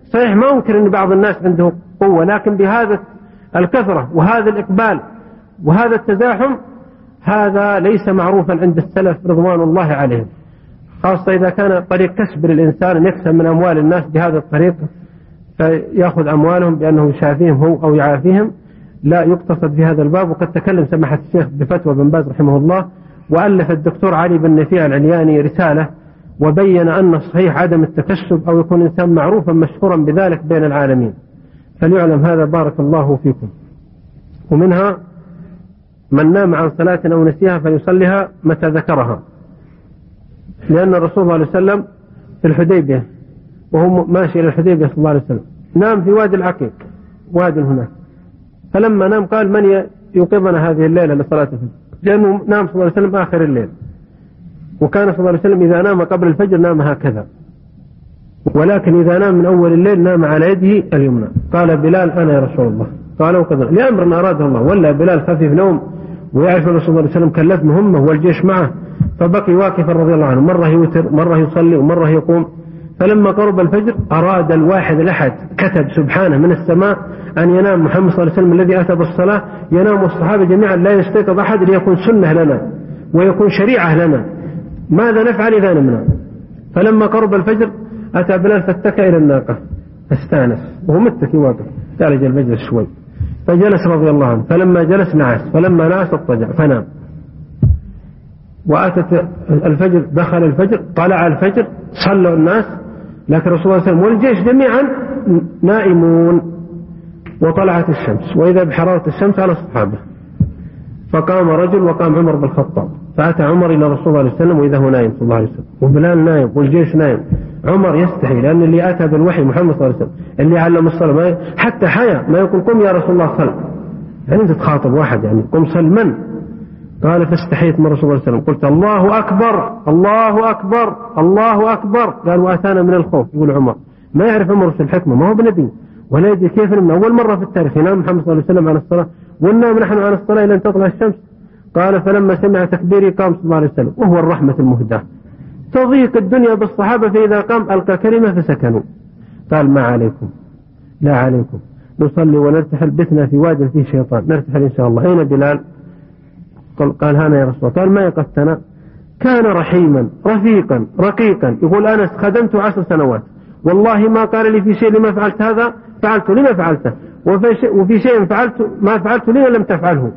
صحيح ما أنكر أن بعض الناس عنده قوة، لكن بهذا الكثرة وهذا الإقبال وهذا التزاحم هذا ليس معروفا عند السلف رضوان الله عليهم، خاصة إذا كان طريق كسب للإنسان أن يكسب من أموال الناس بهذا الطريق فيأخذ أموالهم بأنه يشافيهم هو أو يعافيهم، لا يقتصد في هذا الباب. وقد تكلم سماحة الشيخ بفتوى بن باز رحمه الله، وألف الدكتور علي بن نفيع العلياني رسالة وبين أن الصحيح عدم التكسب أو يكون إنسان معروفا مشهورا بذلك بين العالمين، فليعلم هذا بارك الله فيكم. ومنها من نام عن صلاة أو نسيها فليصليها متى ذكرها، لأن الرسول صلى الله عليه وسلم في الحديبية وهو ماشي إلى الحديبية صلى الله عليه وسلم نام في وادي العقيق، واد هناك، فلما نام قال من يوقظنا هذه الليلة لصلاة الفجر، لأنه نام صلى الله عليه وسلم آخر الليل، وكان صلى الله عليه وسلم إذا نام قبل الفجر نام هكذا، ولكن إذا نام من أول الليل نام على يده اليمنى. قال بلال أنا يا رسول الله، قال وقد لأمر أراده الله، ولا بلال خفيف نوم ويعرف الرسول صلى الله عليه وسلم كلف مهمة والجيش معه، فبقي واقفا رضي الله عنه، مرة يوتر مرة يصلي ومرة يقوم. فلما قرب الفجر أراد الواحد الأحد كتب سبحانه من السماء أن ينام محمد صلى الله عليه وسلم الذي أتى بالصلاة، ينام الصحابة جميعا لا يستيقظ أحد ليكون سنة لنا ويكون شريعة لنا، ماذا نفعل إذا نمنا؟ فلما قرب الفجر أتى بلال فاتكى إلى الناقة فاستانس وهو متكي واقف، قال اجل مجلس شوي، فجلس رضي الله عنه، فلما جلس نعس، فلما نعس اضطجع فنام. وأتت الفجر، دخل الفجر، طلع الفجر، صلوا الناس، لكن رسول الله صلى الله عليه وسلم والجيش جميعا نائمون، وطلعت الشمس وإذا بحرارة الشمس على الصحابة، فقام رجل وقام عمر بن الخطاب، فأتى عمر إلى رسول الله صلى الله عليه وسلم وإذا هو نايم صلى الله عليه وسلم، وبلال نايم والجيش نايم. عمر يستحي لأن اللي أتى بالوحي محمد صلى الله عليه وسلم اللي علم الصلاة، حتى حيا ما يقول قم يا رسول الله صل، يعني أنت تخاطب واحد يعني قم صل من؟ قال فاستحيت من رسول الله صلى الله عليه وسلم، قلت الله أكبر الله أكبر الله أكبر. قال وأتانا من الخوف. يقول عمر ما يعرف عمر في الحكمة، ما هو بنبي ولا يدري كيف من أول مرة في التاريخ ينام محمد صلى الله عليه وسلم عن الصلاة وننام نحن عن الصلاة إلى أن تطلع الشمس. قال فلما سمع تكبيري قام صلى الله عليه وسلم وهو الرحمة المهداة، تضيق الدنيا بالصحابة، فإذا قام ألقى كلمة فسكنوا. قال ما عليكم لا عليكم، نصلي ونرتحل، بثنا في واد فيه شيطان نرتحل إن شاء الله. أين بلال؟ قال هانا يا رسول الله. قال ما يقفتنا؟ كان رحيما رفيقا رقيقا، يقول أنس خدمت عشر سنوات والله ما قال لي في شيء لما فعلت هذا فعلت لما فعلته، وفي شيء, وفي شيء فعلت ما فعلت لما لم تفعله.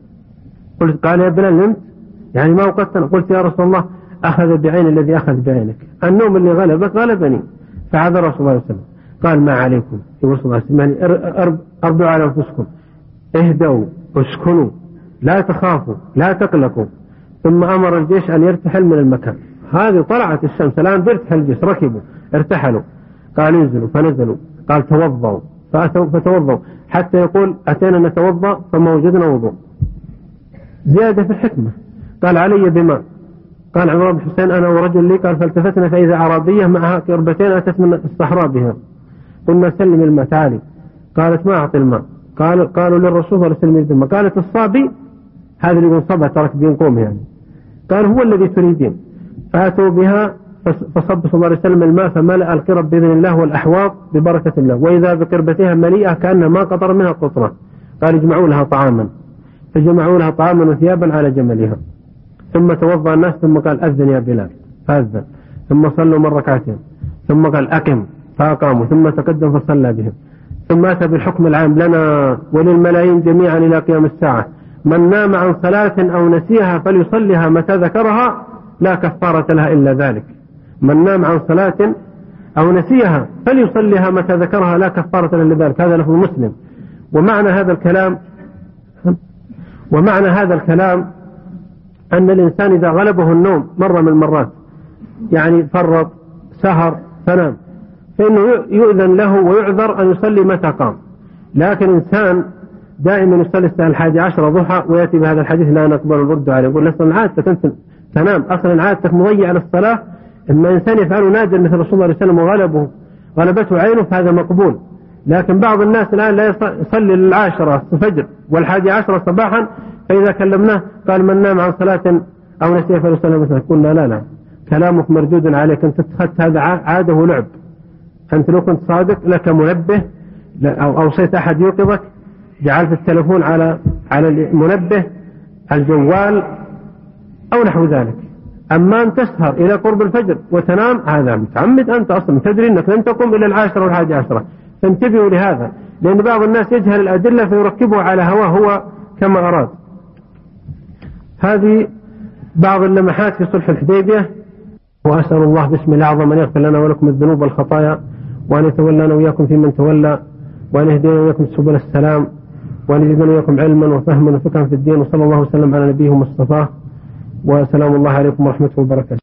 قلت قال يا بلال نمت يعني ما وقفتنا؟ قلت يا رسول الله أخذ بعين الذي أخذ بعينك، النوم اللي غلبك غلبني. فعذر رسول الله صلى الله عليه وسلم. قال ما عليكم يقول صلى الله عليه وسلم يعني أربعوا على أنفسكم، اهدوا اسكنوا لا تخافوا لا تقلقوا. ثم أمر الجيش أن يرتحل من المكان. هذه طلعت الشمس الآن بيرتحل الجيش، ركبوا ارتحلوا. قال انزلوا فنزلوا. قال توضوا فأتوا فتوضوا، حتى يقول أتينا نتوضأ فما وجدنا وضوء. زيادة في الحكمة. قال علي بماء. قال عمران بن حسين أنا ورجل لي. قال فالتفتنا فإذا عربية معها كربتين أتت من الصحراء بها، قلنا سلم الماء تعالي. قالت ما أعطي الماء. قال قالوا للرسول صلى الله عليه وسلم. قالت الصابي هذا اللي يقول صبع ترك بين قوم يعني. قال هو الذي تريدين. فأتوا بها فصب صلى الله عليه وسلم الماء فملأ القرب بإذن الله والأحواض ببركة الله، وإذا بقربتها مليئة كأن ما قطر منها قطرة. قال اجمعوا لها طعاما، فجمعوا لها طعاما وثيابا على جملها. ثم توضأ الناس ثم قال أذن يا بلال فأذن، ثم صلوا من ركعتين، ثم قال أقم فأقاموا، ثم تقدم فصلى بهم. ثم أتى بالحكم العام لنا وللملايين جميعا إلى قيام الساعة: من نام عن صلاة أو نسيها فليصليها متى ذكرها لا كفارة لها إلا ذلك. من نام عن صلاة أو نسيها فليصليها متى ذكرها لا كفارة لها إلا ذلك. هذا لفظ مسلم. ومعنى هذا الكلام ومعنى هذا الكلام أن الإنسان إذا غلبه النوم مرة من المرات، يعني فرط سهر فنام، فإنه يؤذن له ويعذر أن يصلي متى قام. لكن إنسان دائما يصلي الساعة الحادية عشرة ضحى ويأتي بهذا الحديث لا نقبل الرد عليه، يقول أصلا عادتك تنام، أصلا عادتك مضيع على الصلاة. إما إنسان يفعله نادر مثل رسول الله صلى الله عليه وسلم وغلبه غلبته عينه فهذا مقبول. لكن بعض الناس الآن لا يصلي للعاشرة الفجر والحادية عشرة صباحا، فإذا كلمناه قال من نام عن صلاة أو نسيها فليصلي مثلا. قلنا لا لا كلامك مردود عليك، أنت اتخذت هذا عاده ولعب. أنت لو كنت صادق لك منبه أو أوصيت أحد يوقظك جعلت التلفون على على المنبه الجوال أو نحو ذلك. أما أن تسهر إلى قرب الفجر وتنام هذا متعمد، أنت أصلا تدري أنك لن تقوم إلى العاشرة والحادي عشرة، فانتبهوا لهذا، لأن بعض الناس يجهل الأدلة فيركبها على هواه هو كما أراد. هذه بعض اللمحات في صلح الحديبية، وأسأل الله باسم الأعظم أن يغفر لنا ولكم الذنوب والخطايا، وأن يتولنا وإياكم في من تولى، وأن يهدينا وإياكم سبل السلام، وأن يزيدنا وإياكم علما وفهما وفقها في الدين، وصلى الله وسلم على نبيه مصطفاه، وسلام الله عليكم ورحمة وبركاته.